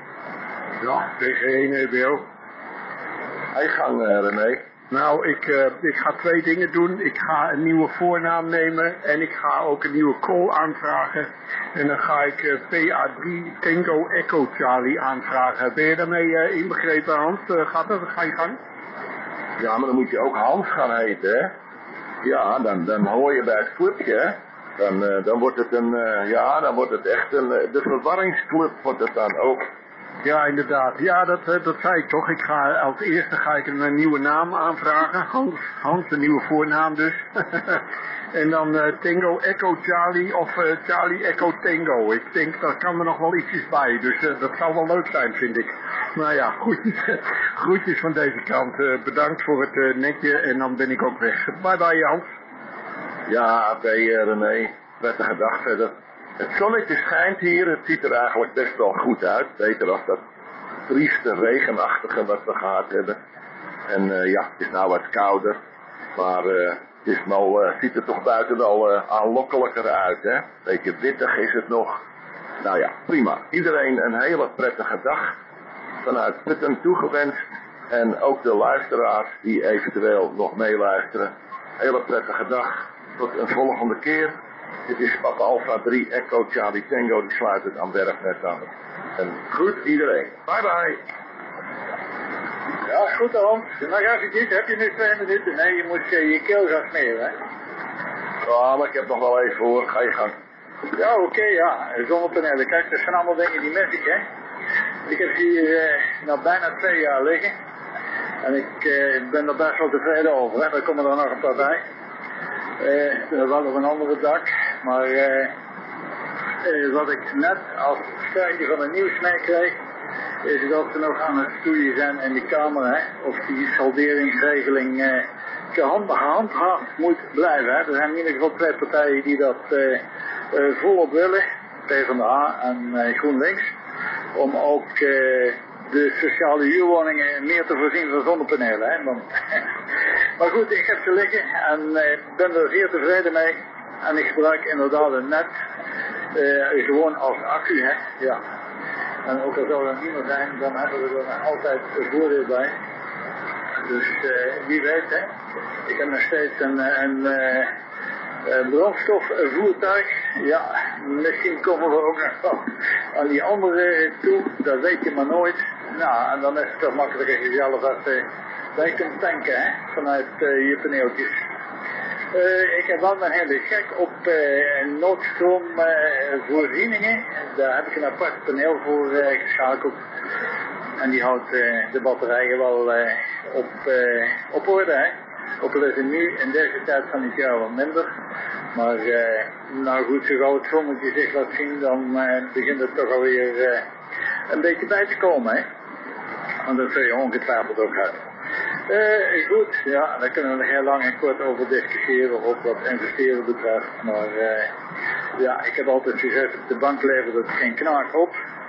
Ja, P G één E B O. Ga je gang, uh, René. Nou, ik, uh, ik ga twee dingen doen. Ik ga een nieuwe voornaam nemen en ik ga ook een nieuwe call aanvragen. En dan ga ik uh, P A drie Tango Echo Charlie aanvragen. Ben je daarmee uh, inbegrepen, Hans? Uh, gaat dat? Ga je gang? Ja, maar dan moet je ook Hans gaan heten, hè? Ja, dan, dan hoor je bij het clubje, hè? Dan, uh, dan wordt het een, uh, ja, dan wordt het echt een, uh, de verwarringsclub wordt het dan ook. Ja, inderdaad. Ja, dat, dat zei ik toch. Ik ga, als eerste ga ik een, een nieuwe naam aanvragen. Hans, Hans, een nieuwe voornaam dus. En dan uh, Tango Echo Charlie of uh, Charlie Echo Tango. Ik denk, daar kan er nog wel ietsjes bij. Dus uh, dat zou wel leuk zijn, vind ik. Nou ja, groetjes, groetjes van deze kant. Uh, bedankt voor het uh, netje en dan ben ik ook weg. Bye bye, Hans. Ja, oké, okay, uh, René. Prettige dag verder. Het zonnetje schijnt hier, het ziet er eigenlijk best wel goed uit. Beter dan dat trieste, regenachtige wat we gehad hebben. En uh, ja, het is nou wat kouder. Maar uh, het is nou, uh, ziet er toch buiten wel uh, aanlokkelijker uit, hè. Beetje wittig is het nog. Nou ja, prima. Iedereen een hele prettige dag. Vanuit Putten toegewenst. En ook de luisteraars die eventueel nog meeluisteren. Hele prettige dag. Tot een volgende keer. Dit is Papa Alpha drie Echo Charlie Tango, die sluit het aan Bergnet aan. En goed iedereen. Bye bye. Ja, goed Hans. Nou ja, dit heb je nu twee minuten. Nee, je moet uh, je keel gaan smeren, hè. Ja, maar ik heb nog wel even voor. Ga je gang. Ja, oké, okay, ja. Zonnepanelen. Kijk, dat zijn allemaal dingen die mis ik, hè. Ik heb hier uh, nou bijna twee jaar liggen. En ik uh, ben er best wel tevreden over, hè. Daar komen er nog een paar bij. Uh, wel op een andere dak, maar uh, uh, wat ik net als sterkje van een nieuws meekreeg, is dat ze nog aan het stoeien zijn in de Kamer, hè, of die salderingsregeling uh, gehandhaafd moet blijven. Hè. Er zijn in ieder geval twee partijen die dat uh, uh, volop willen, PvdA en uh, GroenLinks, om ook uh, de sociale huurwoningen meer te voorzien van zonnepanelen. Hè. Want maar goed, ik heb ze liggen en uh, ben er zeer tevreden mee. En ik gebruik inderdaad een net uh, gewoon als accu, hè. Ja. En ook al zou er niet meer zijn, dan hebben we er altijd een voordeel bij. Dus uh, wie weet, hè. Ik heb nog steeds een, een, een, een brandstofvoertuig. Ja, misschien komen we ook nog wel aan die andere toe. Dat weet je maar nooit. Nou, en dan is het toch makkelijker als je zelf dat uh, bij kunt tanken, hè, vanuit uh, je paneeltjes. Uh, ik heb wel een hele gek op uh, noodstroomvoorzieningen. Uh, Daar heb ik een apart paneel voor uh, geschakeld. En die houdt uh, de batterijen wel uh, op, uh, op orde, hè. Ook al is het nu in deze tijd van het jaar wat minder. Maar uh, nou goed, zo gauw het zonnetje zich laat zien, dan uh, begint het toch alweer uh, een beetje bij te komen, hè. Want dat zul je ongetwijfeld ook hebben. Uh, goed, ja, daar kunnen we nog heel lang en kort over discussiëren op wat investeren betreft. Maar uh, ja, ik heb altijd gezegd, op de bank levert het geen knaak op.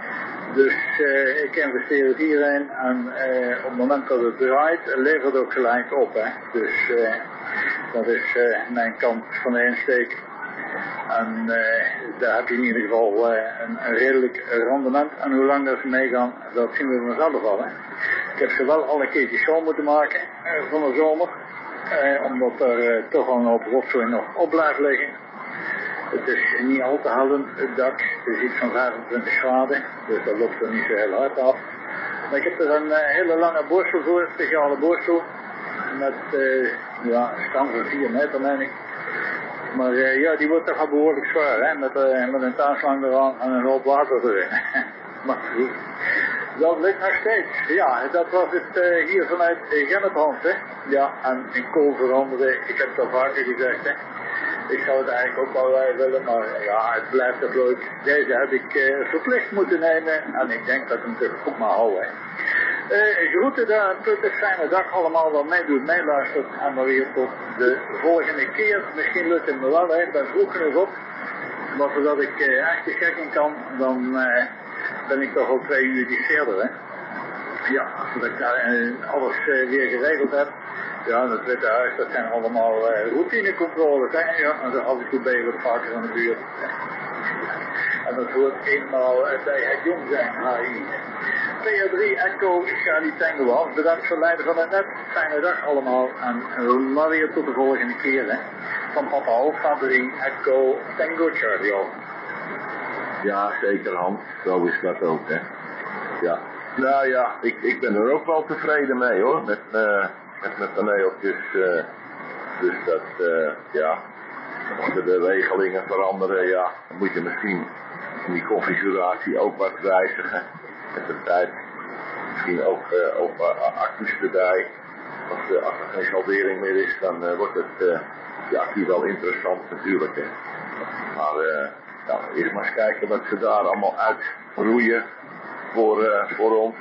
Dus uh, ik investeer het hierin en uh, op het moment dat het draait, levert het ook gelijk op. Hè. Dus uh, dat is uh, mijn kant van de insteek. En uh, daar heb je in ieder geval uh, een, een redelijk rendement. En hoe lang dat ze meegaan, dat zien we vanzelf al. Hè. Ik heb ze wel al een keertje schoon moeten maken uh, van de zomer. Uh, omdat er uh, toch al een hoop rotzooi nog op blijft liggen. Het is niet al te hellend, het dak. Het is iets van vijfentwintig graden, dus dat loopt er niet zo heel hard af. Maar ik heb er een uh, hele lange borstel voor, een speciale borstel. Met uh, ja, een stang van vier meter, meen ik. Maar uh, ja, die wordt toch wel behoorlijk zwaar, hè? Met, uh, met een tuinslang eraan en een hoop water erin. Maar goed, dat lukt nog steeds. Ja, dat was het uh, hier vanuit Gennebrand, hè. Ja, en in kool veranderen, ik heb het al vaker gezegd, hè. Ik zou het eigenlijk ook wel uh, willen, maar ja, het blijft toch leuk. Deze heb ik uh, verplicht moeten nemen en ik denk dat ik hem toch goed maar houden. Uh, groeten daar, een fijne dag allemaal, wat meedoet, meeluistert en maar weer tot de volgende keer. Misschien lukt het me wel, hè. Ik ben vroeg genoeg op, maar voordat ik uh, echt de gek in kan, dan uh, ben ik toch al twee uurtjes verder, hè. Ja, zodat ik daar uh, alles uh, weer geregeld heb. Ja, dat Witte Huis, dat zijn allemaal uh, routinecontroles, hè. Ja, en zo af en toe ben je wat vaker aan de buurt. En dat hoort eenmaal uh, bij het jong zijn, H I. P R drie Echo, ik ga die tango af. Bedankt voor het leiden van het net. Fijne dag allemaal. En uh, maar weer tot de volgende keer, hè. Van Papa Alpha drie Echo Tango Charlie. Ja, zeker Hans. Zo is dat ook, hè. Ja. Nou ja, ik, ik ben er ook wel tevreden mee, hoor. Met, uh, met mijn paneeltjes. Uh, dus dat, uh, ja. Als de regelingen veranderen, ja, dan moet je misschien in die configuratie ook wat wijzigen. Met de tijd. Misschien ook, uh, ook uh, accu's erbij. Als, uh, als er geen schaldering meer is, dan uh, wordt het uh, ja, accu wel interessant natuurlijk, hè. Maar uh, ja, eerst maar eens kijken wat ze daar allemaal uitroeien voor, uh, voor ons.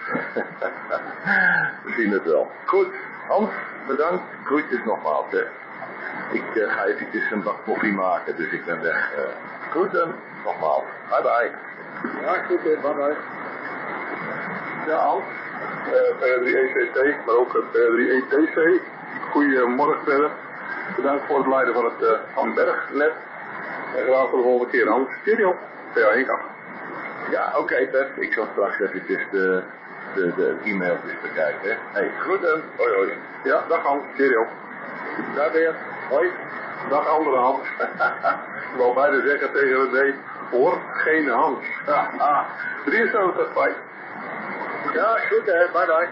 We zien het wel. Goed, Hans, bedankt. Groetjes nogmaals, hè. Ik uh, ga eventjes een bak koffie maken, dus ik ben weg. Uh, groeten, nogmaals. Bye bye. Ja, goed, bye bye. Ja, Hans. Uh, P R drie E C T, maar ook P R drie E T C. Goedemorgen verder. Bedankt voor het leiden van het uh, Van Bergnet. En graag voor de volgende keer, Hans. Cheerio. P A één K. Ja, oké, okay, Pep. Ik zal straks eventjes de, de, de e-mailtjes bekijken. Hè. Hey, groeten. Hoi, hoi. Ja, dag Hans. Cheerio. Daar weer. Hoi. Dag andere Hans. Ik wil bijna zeggen tegen het nee, hoor geen Hans. Ah, drieënzeventig, bye. Ja, goed hè, bye bye.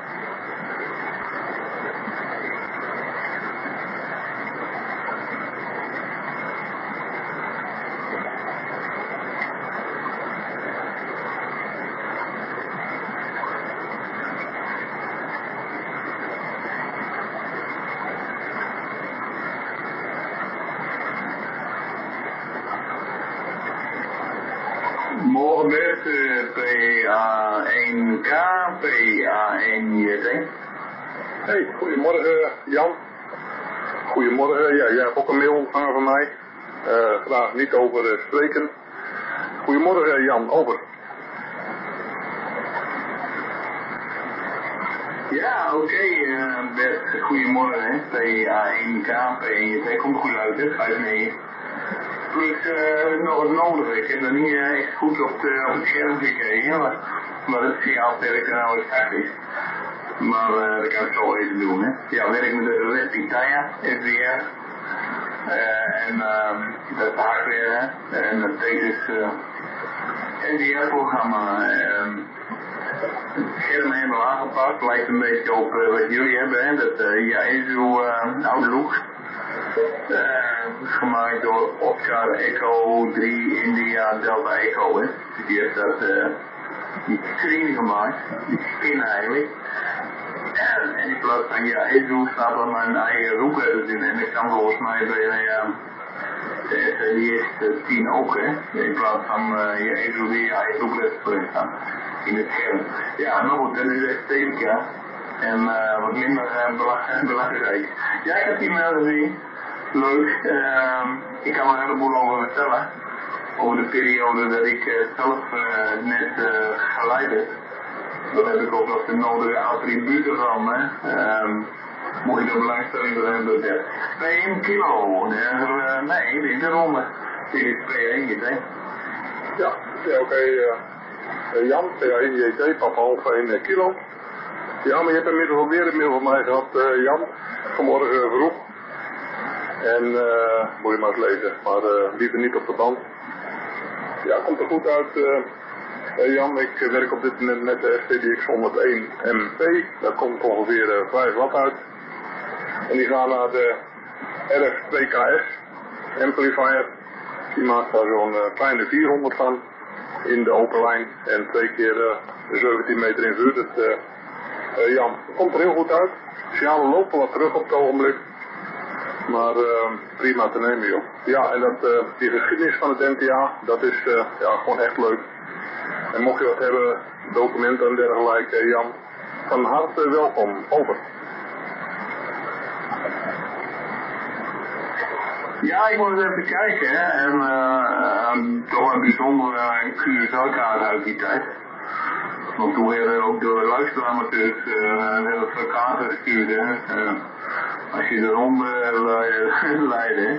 Morgen met uh, P A één K, P A één J T. Hey, goedemorgen Jan. Goedemorgen, ja, jij hebt ook een mail ontvangen van mij. Uh, graag niet over uh, spreken. Goedemorgen Jan, over. Ja, oké okay, uh, Bert, goedemorgen hè. P A één K, P A één J T, komt goed uit hè, vijf negen. Plus uh, nog wat nodig. Ik heb nog niet uh, echt goed op, de, op het scherm gekeken, maar, maar het signaal per kanaal is echt is. Maar uh, dat kan ik zo even doen, hè. Ja, werk met de Repitaya, S D R. Uh, en uh, dat hardware, hè. En dat Texas uh, S D R-programma. Uh, het scherm helemaal aangepakt, lijkt een beetje op uh, wat jullie hebben, hè. Dat uh, ja, is zo uh, Outlook. Uh, gemaakt door Oscar Echo drie India Delta Echo, hè. Die heeft dat uh, die screen gemaakt, die skin eigenlijk. En, en in plaats van ja, Ezo staat er mijn eigen roekletters in en ik kan volgens mij bij uh, de S D S tien ook, hè. In plaats van uh, je Ezo die je eigen roekletters erin staan in het scherm. Ja, maar goed, dat is echt Teleca en uh, wat minder uh, belang, belangrijk. Ja, ik heb die mail gezien. Leuk, uh, ik kan er een heleboel over vertellen. over de periode dat ik uh, zelf uh, net uh, geleid heb. Dan heb ik ook nog de nodige attributen van, hè. Um, moet je de belangstelling voor hebben, dat P één kilo, de, uh, nee, dit is de ronde. Dit is P één J T. Ja, ja oké. Okay, uh, uh, Jan, P één J T, papa half één kilo. Ja, maar je hebt inmiddels al weer een mail van mij gehad, uh, Jan, vanmorgen vroeg. En uh, moet je maar eens lezen, maar uh, liever niet op de band. Ja, komt er goed uit, uh, uh, Jan. Ik werk op dit moment met de S T D X honderdéén M P. Daar komt ongeveer uh, vijf watt uit. En die gaan naar de R F twee K S amplifier. Die maakt daar zo'n uh, kleine vierhonderd van in de open lijn. En twee keer uh, zeventien meter in vuur. Dus, uh, uh, Jan, dat komt er heel goed uit. Signalen lopen wat terug op het ogenblik. Maar uh, prima te nemen, joh. Ja, en dat, uh, die geschiedenis van het N T A, dat is uh, ja, gewoon echt leuk. En mocht je wat hebben, documenten en dergelijke, uh, Jan, van harte welkom. Over. Ja, ik moet eens even kijken, hè. En uh, toch een bijzondere uh, Q S L-kaart uit die tijd. Want toen werden ook door luisteramateurs uh, hele kaarten gestuurd, hè. Uh, als je de ronde uh, leidde.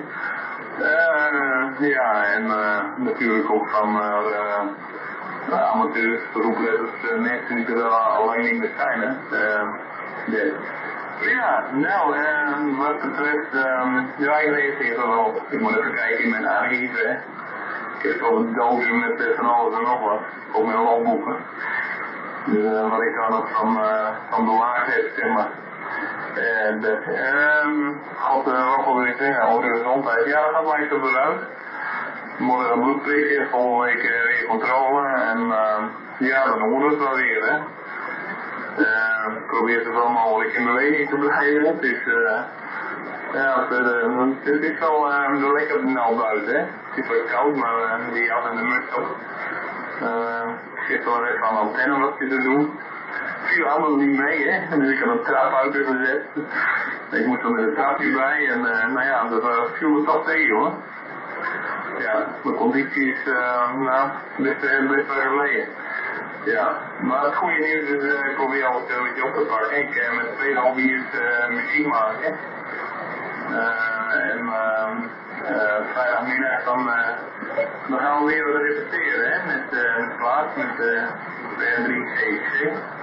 Uh, ja, en uh, natuurlijk ook van uh, uh, amateurs, beroepletters, uh, mensen die er al lang niet meer zijn, hè. Uh, de, Ja, nou, uh, wat betreft, um, ja, ik lees hier wel. Ik moet even kijken in mijn archieven, hè. Ik heb wel dozen met uh, van alles en nog wat, op mijn logboeken. Dus uh, wat ik daar nog van, uh, van bewaard heb, zeg maar. Uh, dat, um, God, uh, wat wil ik zeggen, over de gezondheid. Ja, dat gaat mij zo vooruit. Morgen een bloedprikje, volgende week uh, weer controle en uh, ja, dan horen we het wel weer, hè. Uh, probeer zoveel mogelijk in beweging te blijven. Het is, uh, ja, het, uh, het is wel uh, lekker nauw buiten, hè. Het is wel koud, maar uh, die had en de muts op. Uh, ik zit wel even aan de antenne wat te doen. Viel allemaal niet mee, hè. Dus ik had een trap uit gezet. Ik moest er met een trapje bij en uh, nou ja, dat uh, viel me toch tegen, hoor. Ja, mijn conditie is, uh, nou, best, best wel geleden. Ja, maar het goede nieuws is, uh, ik probeer al een beetje op te pakken. Ik uh, met twee hobby's uh, muziek maken. Uh, en uh, uh, vrijdagmiddag dan, uh, dan gaan we weer wat repeteren, hè, met uh, met plaats, met uh, P R drie C C.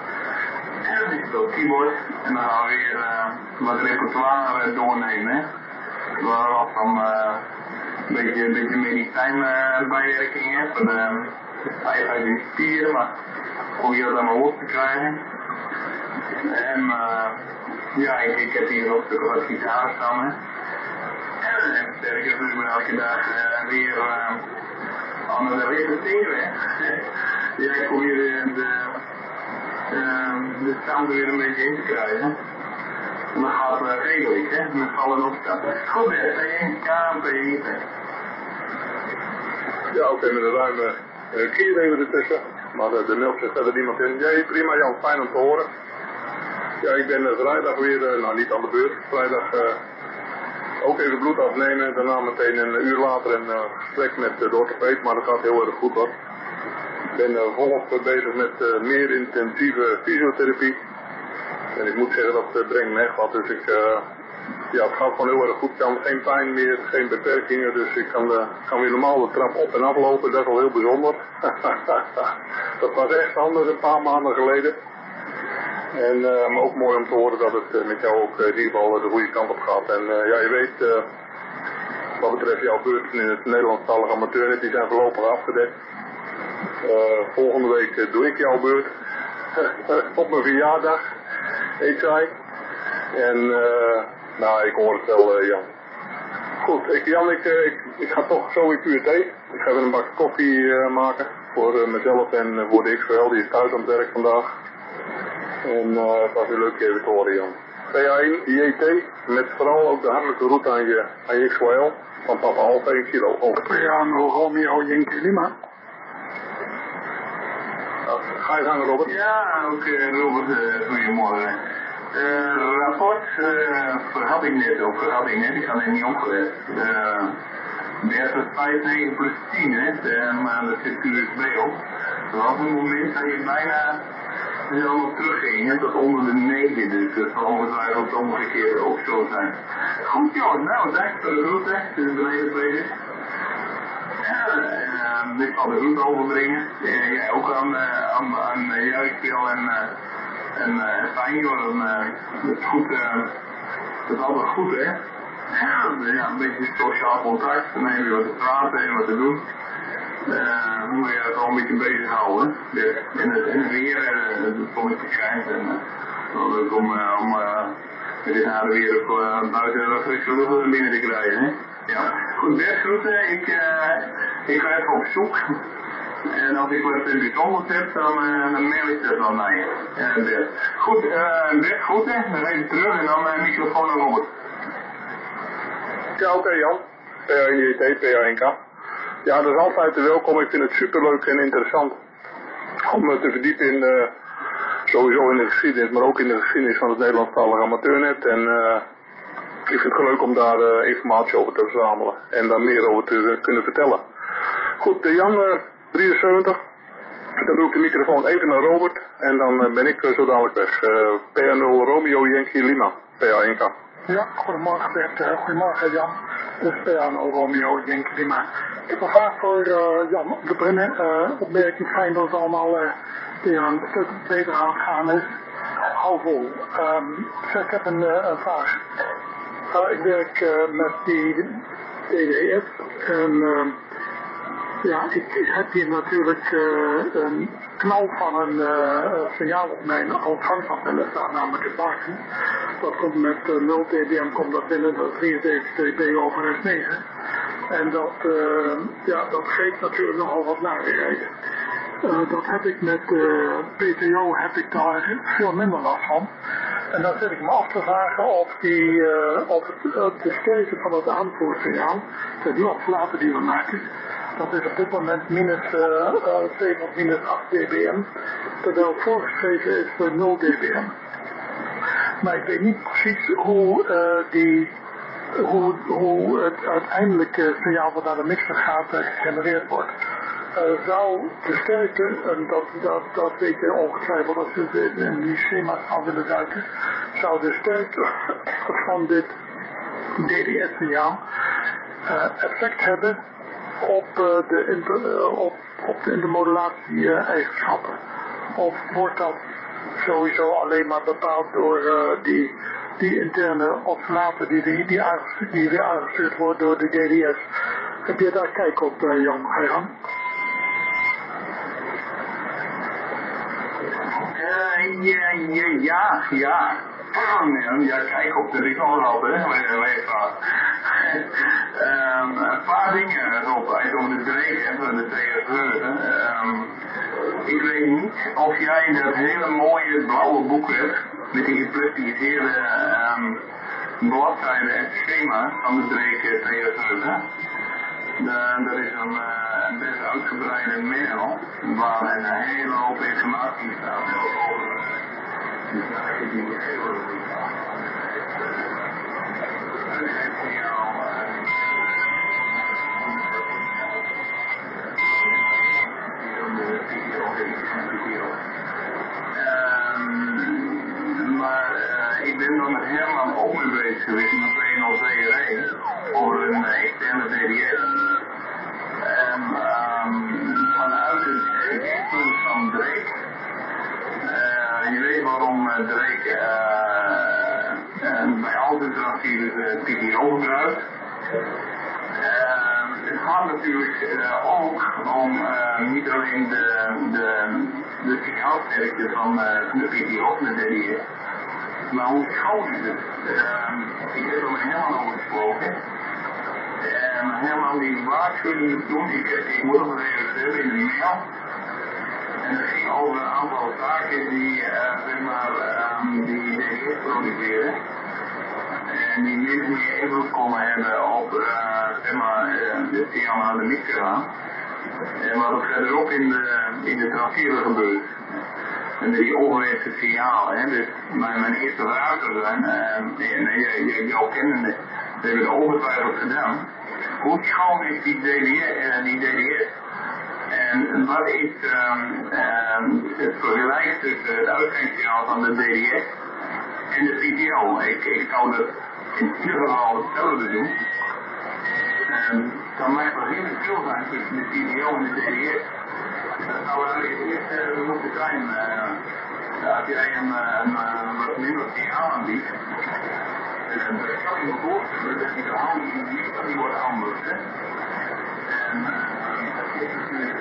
En die speelt keyboard. En dan gaan we weer uh, wat repertoire uh, doornemen, hè. Waar ik van uh, een beetje, een beetje medicijnbijwerking uh, heb. En, uh, Hij uit die spieren, maar probeer dat allemaal los te krijgen. En uh, ja, ik, ik heb hier ook wat gitaar staan. Hè. En, en sterker, dus ik ben elke dag uh, weer uh, aan het repeteren. Ja, ik probeer de, de, uh, de sound er weer een beetje in te krijgen. En dat gaat uh, redelijk, hè, met vallen op staan. Goed, hè, P één K en P één T. Ja, oké, okay, met een ruime uh, kier even ertussen. Maar uh, de mail zegt verder niemand in. Ja, prima Jan, fijn om te horen. Ja, ik ben uh, vrijdag weer, uh, nou niet aan de beurt, vrijdag uh, ook even bloed afnemen. Daarna meteen een uur later een uh, gesprek met uh, de orthopeed, maar dat gaat heel erg goed hoor. Ik ben uh, volop uh, bezig met uh, meer intensieve fysiotherapie. En ik moet zeggen, dat uh, brengt me echt wat, dus ik... Uh, Ja, het gaat gewoon heel erg goed. Ik kan geen pijn meer, geen beperkingen, dus ik kan, de, kan weer normaal de trap op en aflopen. Dat is al heel bijzonder. Dat was echt anders een paar maanden geleden. En uh, maar ook mooi om te horen dat het uh, met jou ook uh, in ieder geval uh, de goede kant op gaat. En uh, ja, je weet, uh, wat betreft jouw beurt in het Nederlandstalige amateurnet, die zijn voorlopig afgedekt. Uh, volgende week uh, doe ik jouw beurt. Op mijn verjaardag, heet zij. En... Uh, Nou, ik hoor het wel, uh, Jan. Goed, ik, Jan, ik, uh, ik, ik ga toch zo in Q T. Ik ga even een bak koffie uh, maken voor uh, mezelf en uh, voor de X W L. Die is thuis aan het werk vandaag. En uh, het was weer leuk even te horen, Jan. P één J T, met vooral ook de hartelijke groet aan je, aan je X W L. Van papa half één kilo. Over. Ja, nog Romeo Yankee Lima. Nou, ga je gang, Robert. Ja, ook uh, Robert, uh, goedemorgen. Uh, rapport uh, verhad ik net, of verhad ik net, ik had het niet opgelet. Uh, Bert was vijf negen plus tien, hè, de, maar dat zit U S B op. Er was een moment dat je bijna zo terugging, hè, tot onder de negen, dus dat zal ongetwijfeld het omgekeerde ook zo zijn. Goed joh, nou, dank voor de route, het is beneden bezig. Ja, uh, ik zal de route overbrengen. Uh, jij ook aan, uh, aan, aan uh, Juispeel en, uh, en uh, fijn joh, dan, uh, dat is goed, uh, dat is altijd goed hè. Ja, ja, een beetje sociaal contact, dan heb je wat te praten en wat te doen. Uh, dan moet je het al een beetje bezighouden. En het, en het weer, uh, het zonnetje schijnt en uh, wel leuk om, uh, om uh, met dit harde weer op uh, buiten frisse lucht binnen te krijgen. Hè? Ja, goed, Bert groeten. Ik, uh, ik ga even op zoek. En als ik wat bijzonders heb, dan, uh, dan mail ik dat wel naar je. Uh, Bert. Goed, uh, Bert, groeten. Dan even terug en dan uh, microfoon naar Robert. Ja, oké okay, Jan. P A N J T, P A N K. Ja, dat is altijd welkom. Ik vind het superleuk en interessant om me te verdiepen in, uh, sowieso in de geschiedenis, maar ook in de geschiedenis van het Nederlandstalige amateurnet. En uh, ik vind het leuk om daar uh, informatie over te verzamelen en daar meer over te uh, kunnen vertellen. Goed, uh, Jan, uh, drieënzeventig. Dan doe ik de microfoon even naar Robert en dan uh, ben ik uh, zo dadelijk weg. Uh, P A nul Romeo Yankee Lima, P A N K. Ja, goedemorgen Bert, uh, goedemorgen Jan. Dus P A nul Romeo Yankee Lima. Ik heb een vraag voor uh, Jan op de Brennen. Uh, opmerking fijn dat het allemaal uh, weer een stuk beter aan het gaan is. Hou vol. Um, ik heb een, uh, een vraag. Uh, ik werk uh, met die D D F en uh, ja, ik, ik heb hier natuurlijk uh, een knal van een uh, signaal op mijn ontvangsantennes staan, namelijk het baken. Dat komt met uh, nul dBm komt dat binnen, dat drieënzeventig dB over S negen. En dat, uh, ja, dat geeft natuurlijk nogal wat narigheid. Uh, dat heb ik met uh, P T O heb ik daar veel minder last van. En dan zit ik me af te vragen of, die, uh, of het, uh, de sterkte van het aanvoersignaal, de die die we maken, dat is op dit moment minus uh, zeven of minus acht dBm, terwijl voorgeschreven is voor nul dBm. Maar ik weet niet precies hoe, uh, die, hoe, hoe het uiteindelijke signaal wat naar de mixer gaat uh, gegenereerd wordt. Uh, zou de sterkte, en dat, dat, dat weet je ongetwijfeld als je in die schema's aan willen duiken, zou de sterkte van dit D D S-signaal uh, effect hebben op, uh, de, inter, uh, op, op de intermodulatie-eigenschappen? Uh, of wordt dat sowieso alleen maar bepaald door uh, die, die interne oscillator die, die, die, aangestuurd, die weer aangestuurd wordt door de D D S? Heb je daar kijk op, uh, Jan? Ga je gang? Uh, ja, ja, ja, ja. Ja, kijk op de ritual, hè, um, een paar dingen erop, over de breken van de tegenwoordig. Um, ik weet niet of jij dat hele mooie blauwe boek hebt, met die geplastificeerde um, bladzijden en schema van de breken tegenwoordig. Dat is een uh, best uitgebreide mail, waar een hele hoop informatie staat over. Dus daar is die hele maar uh, ik ben dan met Herman ook mee bezig geweest met P nul C R E over een uh, externe D D S. En um, vanuit het gezichtspunt van Drake, uh, je weet waarom uh, Drake uh, uh, bij al zijn transceivers uh, P T O gebruikt. Uh, het gaat natuurlijk uh, ook om uh, niet alleen de, de, de signaalsterkte van uh, de P T O, de D D S, maar hoe schoon is het? Uh, ik heb er met Herman over gesproken. En Herman die waarschuwde toen, ik, ik moet nog even hebben in de mail. En het ging over een aantal zaken die, uh, zeg maar, um, die D D S produceren. En die min of meer invloed konden hebben op, uh, zeg maar, uh, de signaal naar de mixer gaan. En wat er verderop in de, in de transceiver gebeurt. En die ongewenste signalen, hè. Dus mijn, mijn eerste vraag zou zijn, uh, en jij jou kennende, we hebben het ongetwijfeld gedaan. hoe schoon is die D D S? Uh, die D D S? En wat is um, um, het vergelijk tussen het uitgangssignaal van de D D S en de P T O? Ik, ik zou dat in ieder geval hetzelfde doen. Um, dan mag er heel veel zijn tussen de P T O en de D D S. Dat zou eigenlijk het eerste uh, moeten zijn. Uh, als jij een, een, een wat minder signaal aanbiedt, uh, dan kan ik me voorstellen dat die verhouding in die, die wordt anders. Hè? En uh, dat is natuurlijk,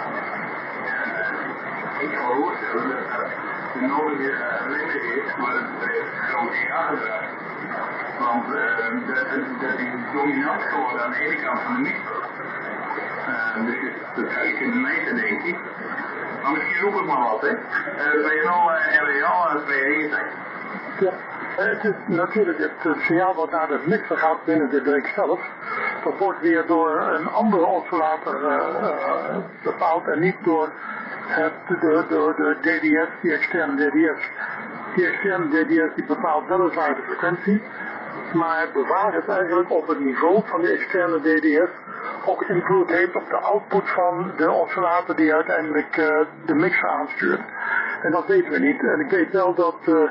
uh, ik kan me voorstellen dat dat de nodige uh, limit is voor het groot signaalgedrag. Want uh, dat, dat is dominant geworden aan de ene kant van de mixer. Uh, dus dat zou je kunnen meten, denk ik. Maar misschien roep ik maar wat, hè. Uh, ben je nou uh, R W L twee eenenzestig? Ja, het is natuurlijk het, het signaal wat naar de mixer gaat binnen de drink zelf. Dat wordt weer door een andere oscillator uh, uh, bepaald en niet door, het, door, door de D D S, die externe D D S. Die externe D D S die bepaalt weliswaar de frequentie, maar bewaart het eigenlijk op het niveau van de externe D D S ook invloed heeft op de output van de oscillator die uiteindelijk uh, de mixer aanstuurt. En dat weten we niet. En ik weet wel dat uh, uh,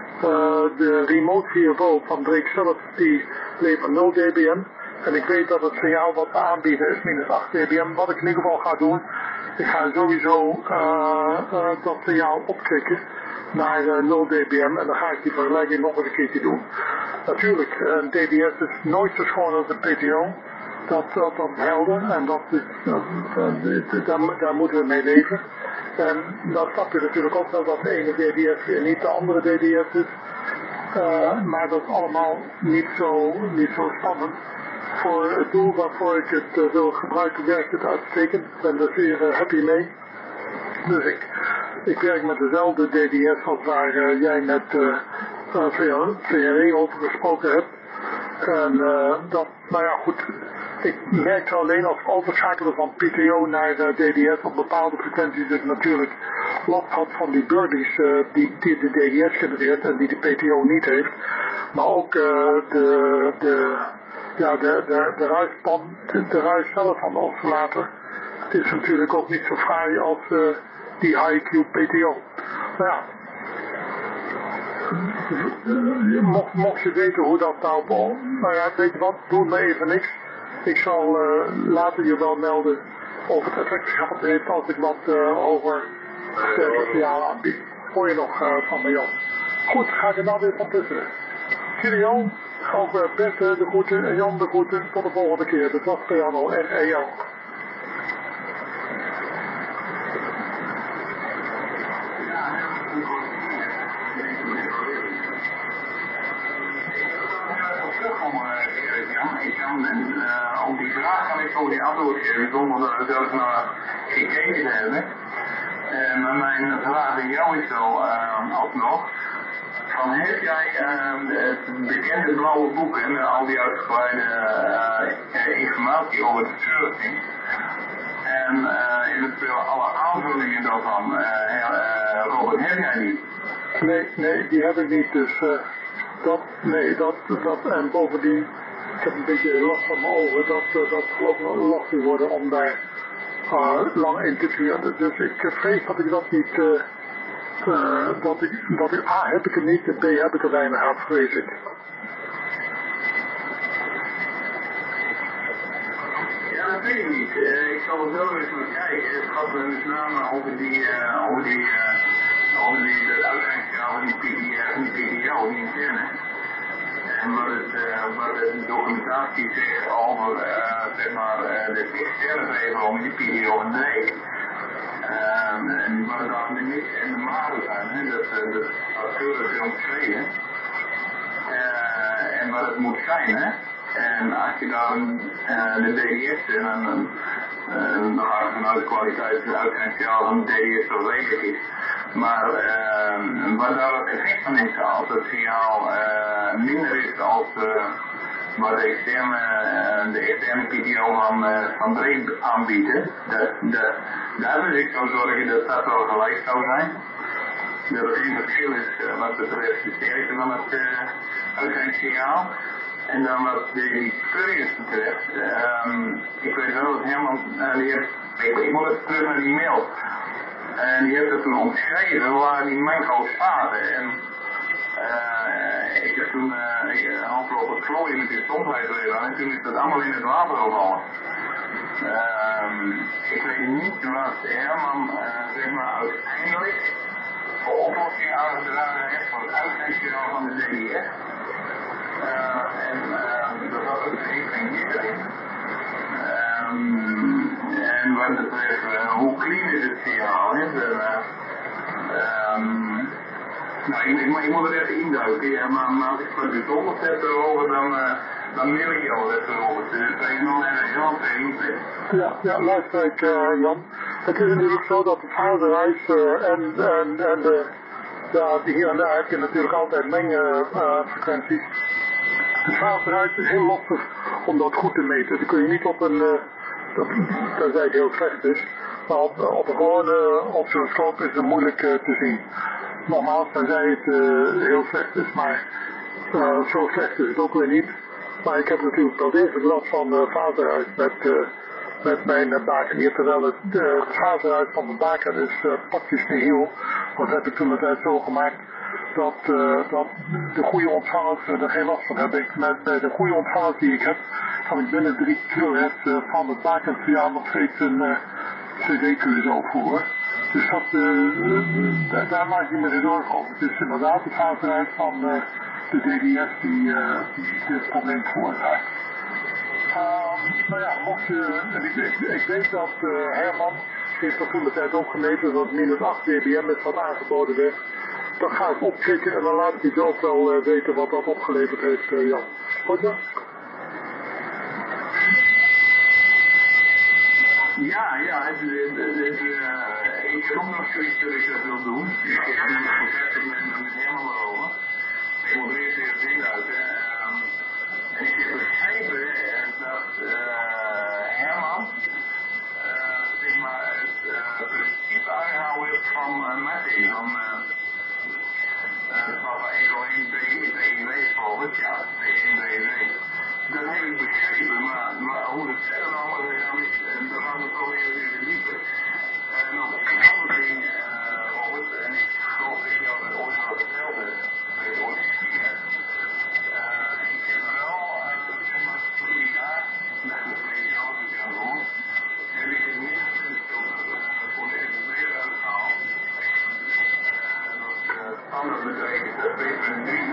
de remote vier volt van Drake zelf, die levert nul dB. En ik weet dat het signaal wat we aanbieden is minus acht dB. Wat ik in ieder geval ga doen, ik ga sowieso uh, uh, dat signaal opkrikken naar uh, nul dB en dan ga ik die vergelijking nog eens een keertje doen. Natuurlijk, een D D S is nooit zo schoon als een P T O. Dat, dat, dat is helder en dat is, dat, dat, daar, daar moeten we mee leven. En dan snap je natuurlijk ook wel dat de ene D D S weer niet de andere D D S is. Uh, maar dat is allemaal niet zo, niet zo spannend. Voor het doel waarvoor ik het uh, wil gebruiken werkt het uitstekend. Ik ben er zeer uh, happy mee. Dus ik, ik werk met dezelfde D D S als waar uh, jij met uh, uh, V R E over gesproken hebt. En uh, dat, nou ja goed, ik merkte alleen als ik overschakelde van P T O naar uh, D D S op bepaalde frequenties dat ik natuurlijk last had van die birdies uh, die, die de D D S genereert en die de P T O niet heeft. Maar ook uh, de, de, ja, de, de, de ruisspan, de, de ruis zelf van de oscillator. Het is natuurlijk ook niet zo fraai als uh, die H I Q P T O. Nou ja. Mocht, mocht je weten hoe dat nou, nou ja, weet je wat, doe me even niks. Ik zal uh, later je wel melden of het effect gehad heeft als ik wat uh, over sterke signaal aanbied. Hoor je nog uh, van mij op. Goed, ga ik er nou weer van tussen. Cheerio, ook uh, Bert de groeten en Jan de groeten. Tot de volgende keer. Dat was Piano R E L. En uh, op die vraag kan ik ook die antwoord geven zonder dat we zelf naar gekeken hebben. Uh, maar mijn vraag aan jou is zo uh, alsnog. Van heb jij uh, het bekende blauwe boek en uh, al die uitgebreide uh, informatie over de surfing en uh, eventueel alle aanvullingen daarvan, uh, uh, Robert, heb jij die? Nee, nee, die heb ik niet, dus uh, dat, nee, dat, dat, en bovendien, ik heb een beetje last van mijn ogen, dat, uh, dat geloof ik wel lastig worden om daar uh, lang in te vuren. Dus ik vrees dat ik dat niet, uh, uh, dat ik, dat ik, A heb ik het niet, en B heb ik er weinig aan, vrees ik. Ja, dat weet ik niet. Uh, ik zal er wel eens naar kijken. Het gaat met name over die, uh, over die, uh, over die, dat uitgangssignaal van die P T O, die interne. En wat, het, uh, wat de documentatie zegt over uh, zeg maar, uh, de externe regel met die P T O en D. Uh, en wat het daar de mix en de maren zijn, hè, dat, uh, dat is keurig omschreven. Uh, en wat het moet zijn, hè. En als je dan uh, de D D S, en dan, uh, dan ga ik vanuit de kwaliteit van het uitgangssignaal van de D D S zo redelijk is. Maar uh, wat daar het effect van is, als het signaal uh, minder is als uh, wat de externe, uh, de externe P T O van, uh, van Drake aanbieden, dat, dat, daar wil ik zo zorgen dat dat wel gelijk zou zijn. Dat er geen verschil is uh, wat betreft de sterkte van het uh, uitgangssignaal. En dan wat die furries betreft, um, ik weet wel dat Herman, uh, die heeft, ik, ik moet even terug naar die mail. En die heeft het toen omschreven waar die mango's zaten. En uh, ik heb toen uh, een handel op het klooien met die gezondheidsreden en toen is dat allemaal in het water gevallen. Um, ik weet niet wat Herman uh, zeg maar uiteindelijk voor oplossing aangedragen heeft voor het uitgangsbureau van de D I S. Uh, en uh, dat was ook geen van iedereen. Um, en wat betreft uh, hoe clean is het signaal, hè? De, uh, um, nou, ik, ik, ik moet er even induiken, ja, maar, maar als ik van de donder zet erover, dan, uh, dan mail ik jou dat erover. Dus ik kan nog even heel veel Ja, ja, luister ik, uh, Jan. Het is natuurlijk zo dat het vaderhuis uh, en, en, en de, ja, hier en daar heb je natuurlijk altijd mengfrequenties. Uh, het vaderhuis is heel lastig om dat goed te meten. Dat kun je niet op een, uh, dat, tenzij het heel slecht is, maar op, op een gewone oscilloscoop is het moeilijk uh, te zien. Nogmaals, tenzij het uh, heel slecht is, maar uh, zo slecht is het ook weer niet. Maar ik heb natuurlijk wel degelijk last van het uh, vaderhuis met, uh, met mijn uh, baken hier, terwijl het, uh, het vaderhuis van de baken is uh, praktisch nihil. Dat heb ik toen de tijd zo gemaakt dat, uh, dat de goede ontvangers uh, er geen last van hebben. Ik, met uh, de goede ontvangers die ik heb, kan ik binnen drie kilohertz uh, van het bakensignaal nog steeds een uh, C D-cursus opvoeren. Dus dat, uh, daar, daar maak ik me geen zorgen over. Het is inderdaad het vaderhuis van uh, de D D S die, uh, die dit probleem veroorzaakt. Uh, nou ja, mocht je, en ik, ik, ik weet dat uh, Herman heeft er toen de tijd ook gemeten dat minus acht dBm is wat aangeboden werd. Dat ga ik opklikken en dan laat ik je zelf wel uh, weten wat dat opgeleverd heeft, uh, Jan. Goed zo? Ja, ja, het, het, het, het, uh, ik heb ook nog zoiets dat ik dat wil doen. Ik heb nu nog contact met, met Herman erover. Ik moet er eerst even zin uit. Um, en ik heb begrepen dat uh, Herman uh, zeg maar het uh, principe aangehouden heeft van uh, Martin, van uh, uh, van Ego één B I W volgens, ja, B één B I W. Dat heb ik begrepen, maar, maar hoe het verder allemaal gegaan is, daar gaan we toch even in de diepe. Uh, nog een ander ding, uh, Robert, en ik geloof dat je al dat ooit al verteld hebt, bij de ooit gezien hebt. Uh, ik heb wel, uh, zeg maar, twee jaar, na de twee jaar, als ik aan hoor, heb ik het middenstandfilter uh, voor de S S B eruit gehaald. Uh, dat uh, standaard betekent uh, twee punt drie.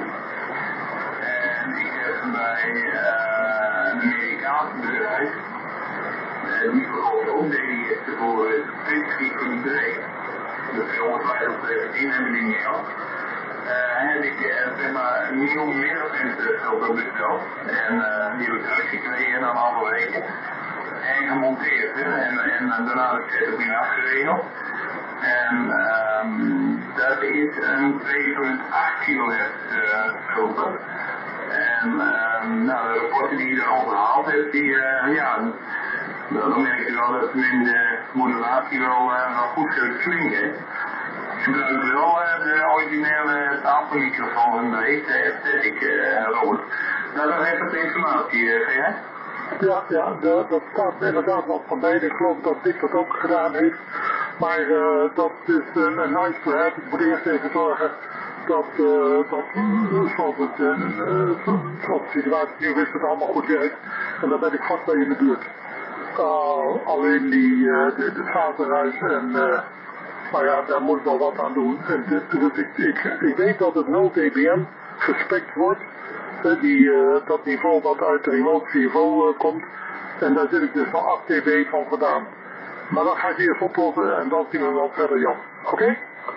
En ik heb bij uh, een Amerikaans bedrijf, uh, die verkoopt ook D D S voor twee punt drie. Dat is honderdvijftig hebben die niet al. Uh, heb ik uh, zeg maar een nieuw middenstandfilter besteld. En uh, die heb ik uitgekregen in een aantal weken. En gemonteerd. Hè? En, en daarna de setting afgeregeld. En um, dat is een twee punt acht kilohertz uh, filter. En um, nou, de rapporten die je erover gehaald hebt, die, uh, ja, dan merk je wel dat men de modulatie wel, uh, wel goed klinkt. Ik gebruik wel uh, de originele tafelmicrofoon van de Aesthetic, uh, Robert. Nou, dat heeft wat informatie, uh, ga jij? Ja, ja, de, dat staat inderdaad wat van beide. Ik geloof dat Dick dat ook gedaan heeft. Maar uh, dat is een uh, nice to have. Ik moet eerst even zorgen dat, uh, dat uh, zoals, het, uh, uh, zoals de situatie nu is, het allemaal goed werkt. En dan ben ik vast bij je in de buurt. Uh, alleen die, uh, de, de vaderhuis en, uh, maar ja, daar moet ik wel wat aan doen. En dit, dus ik, ik, ik weet dat het nul dBm gespekt wordt. Uh, die, uh, dat niveau wat uit de remote niveau uh, komt. En daar zit ik dus van acht dB van vandaan. Maar dat ga ik eerst oplossen en dan zien we wel verder, Jan. Oké? Okay?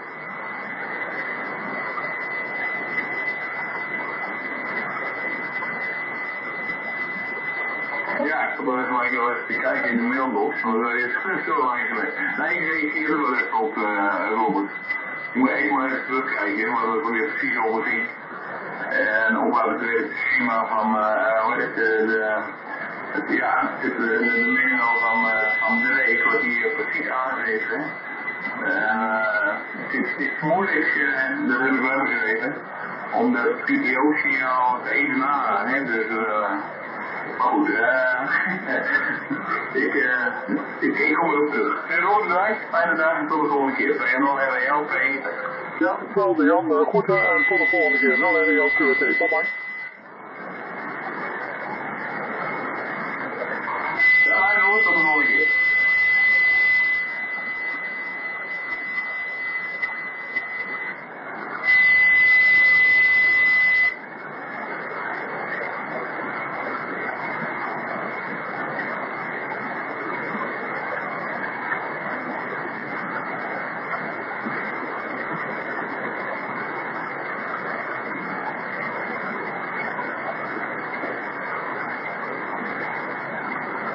Ja, ik probeer even maar even te kijken in de mailbox, want dat is zo lang geleden. Nee, ik reageer er wel even op, uh, Robert. Ik moet even maar even terugkijken, maar dat wil je precies overzien. En op wat betreft het schema van, uh, hoe heet het, de, de, het, ja, het, de, de manual van, uh, van Drake, wat hier precies aangeeft, hè. Uh, het, is, het is moeilijk, uh, dat heb ik wel begrepen, om dat P T O-signaal te evenaren, hè. Dus uh, Goed, uh, ik, uh, ik, ik kom erop terug. En Robert Dijk, fijne dagen tot de volgende keer. P N L, R W L, P E T. Ja, hetzelfde Jan. Goed, uh, tot de volgende keer. nul R J Q T. Tot maar.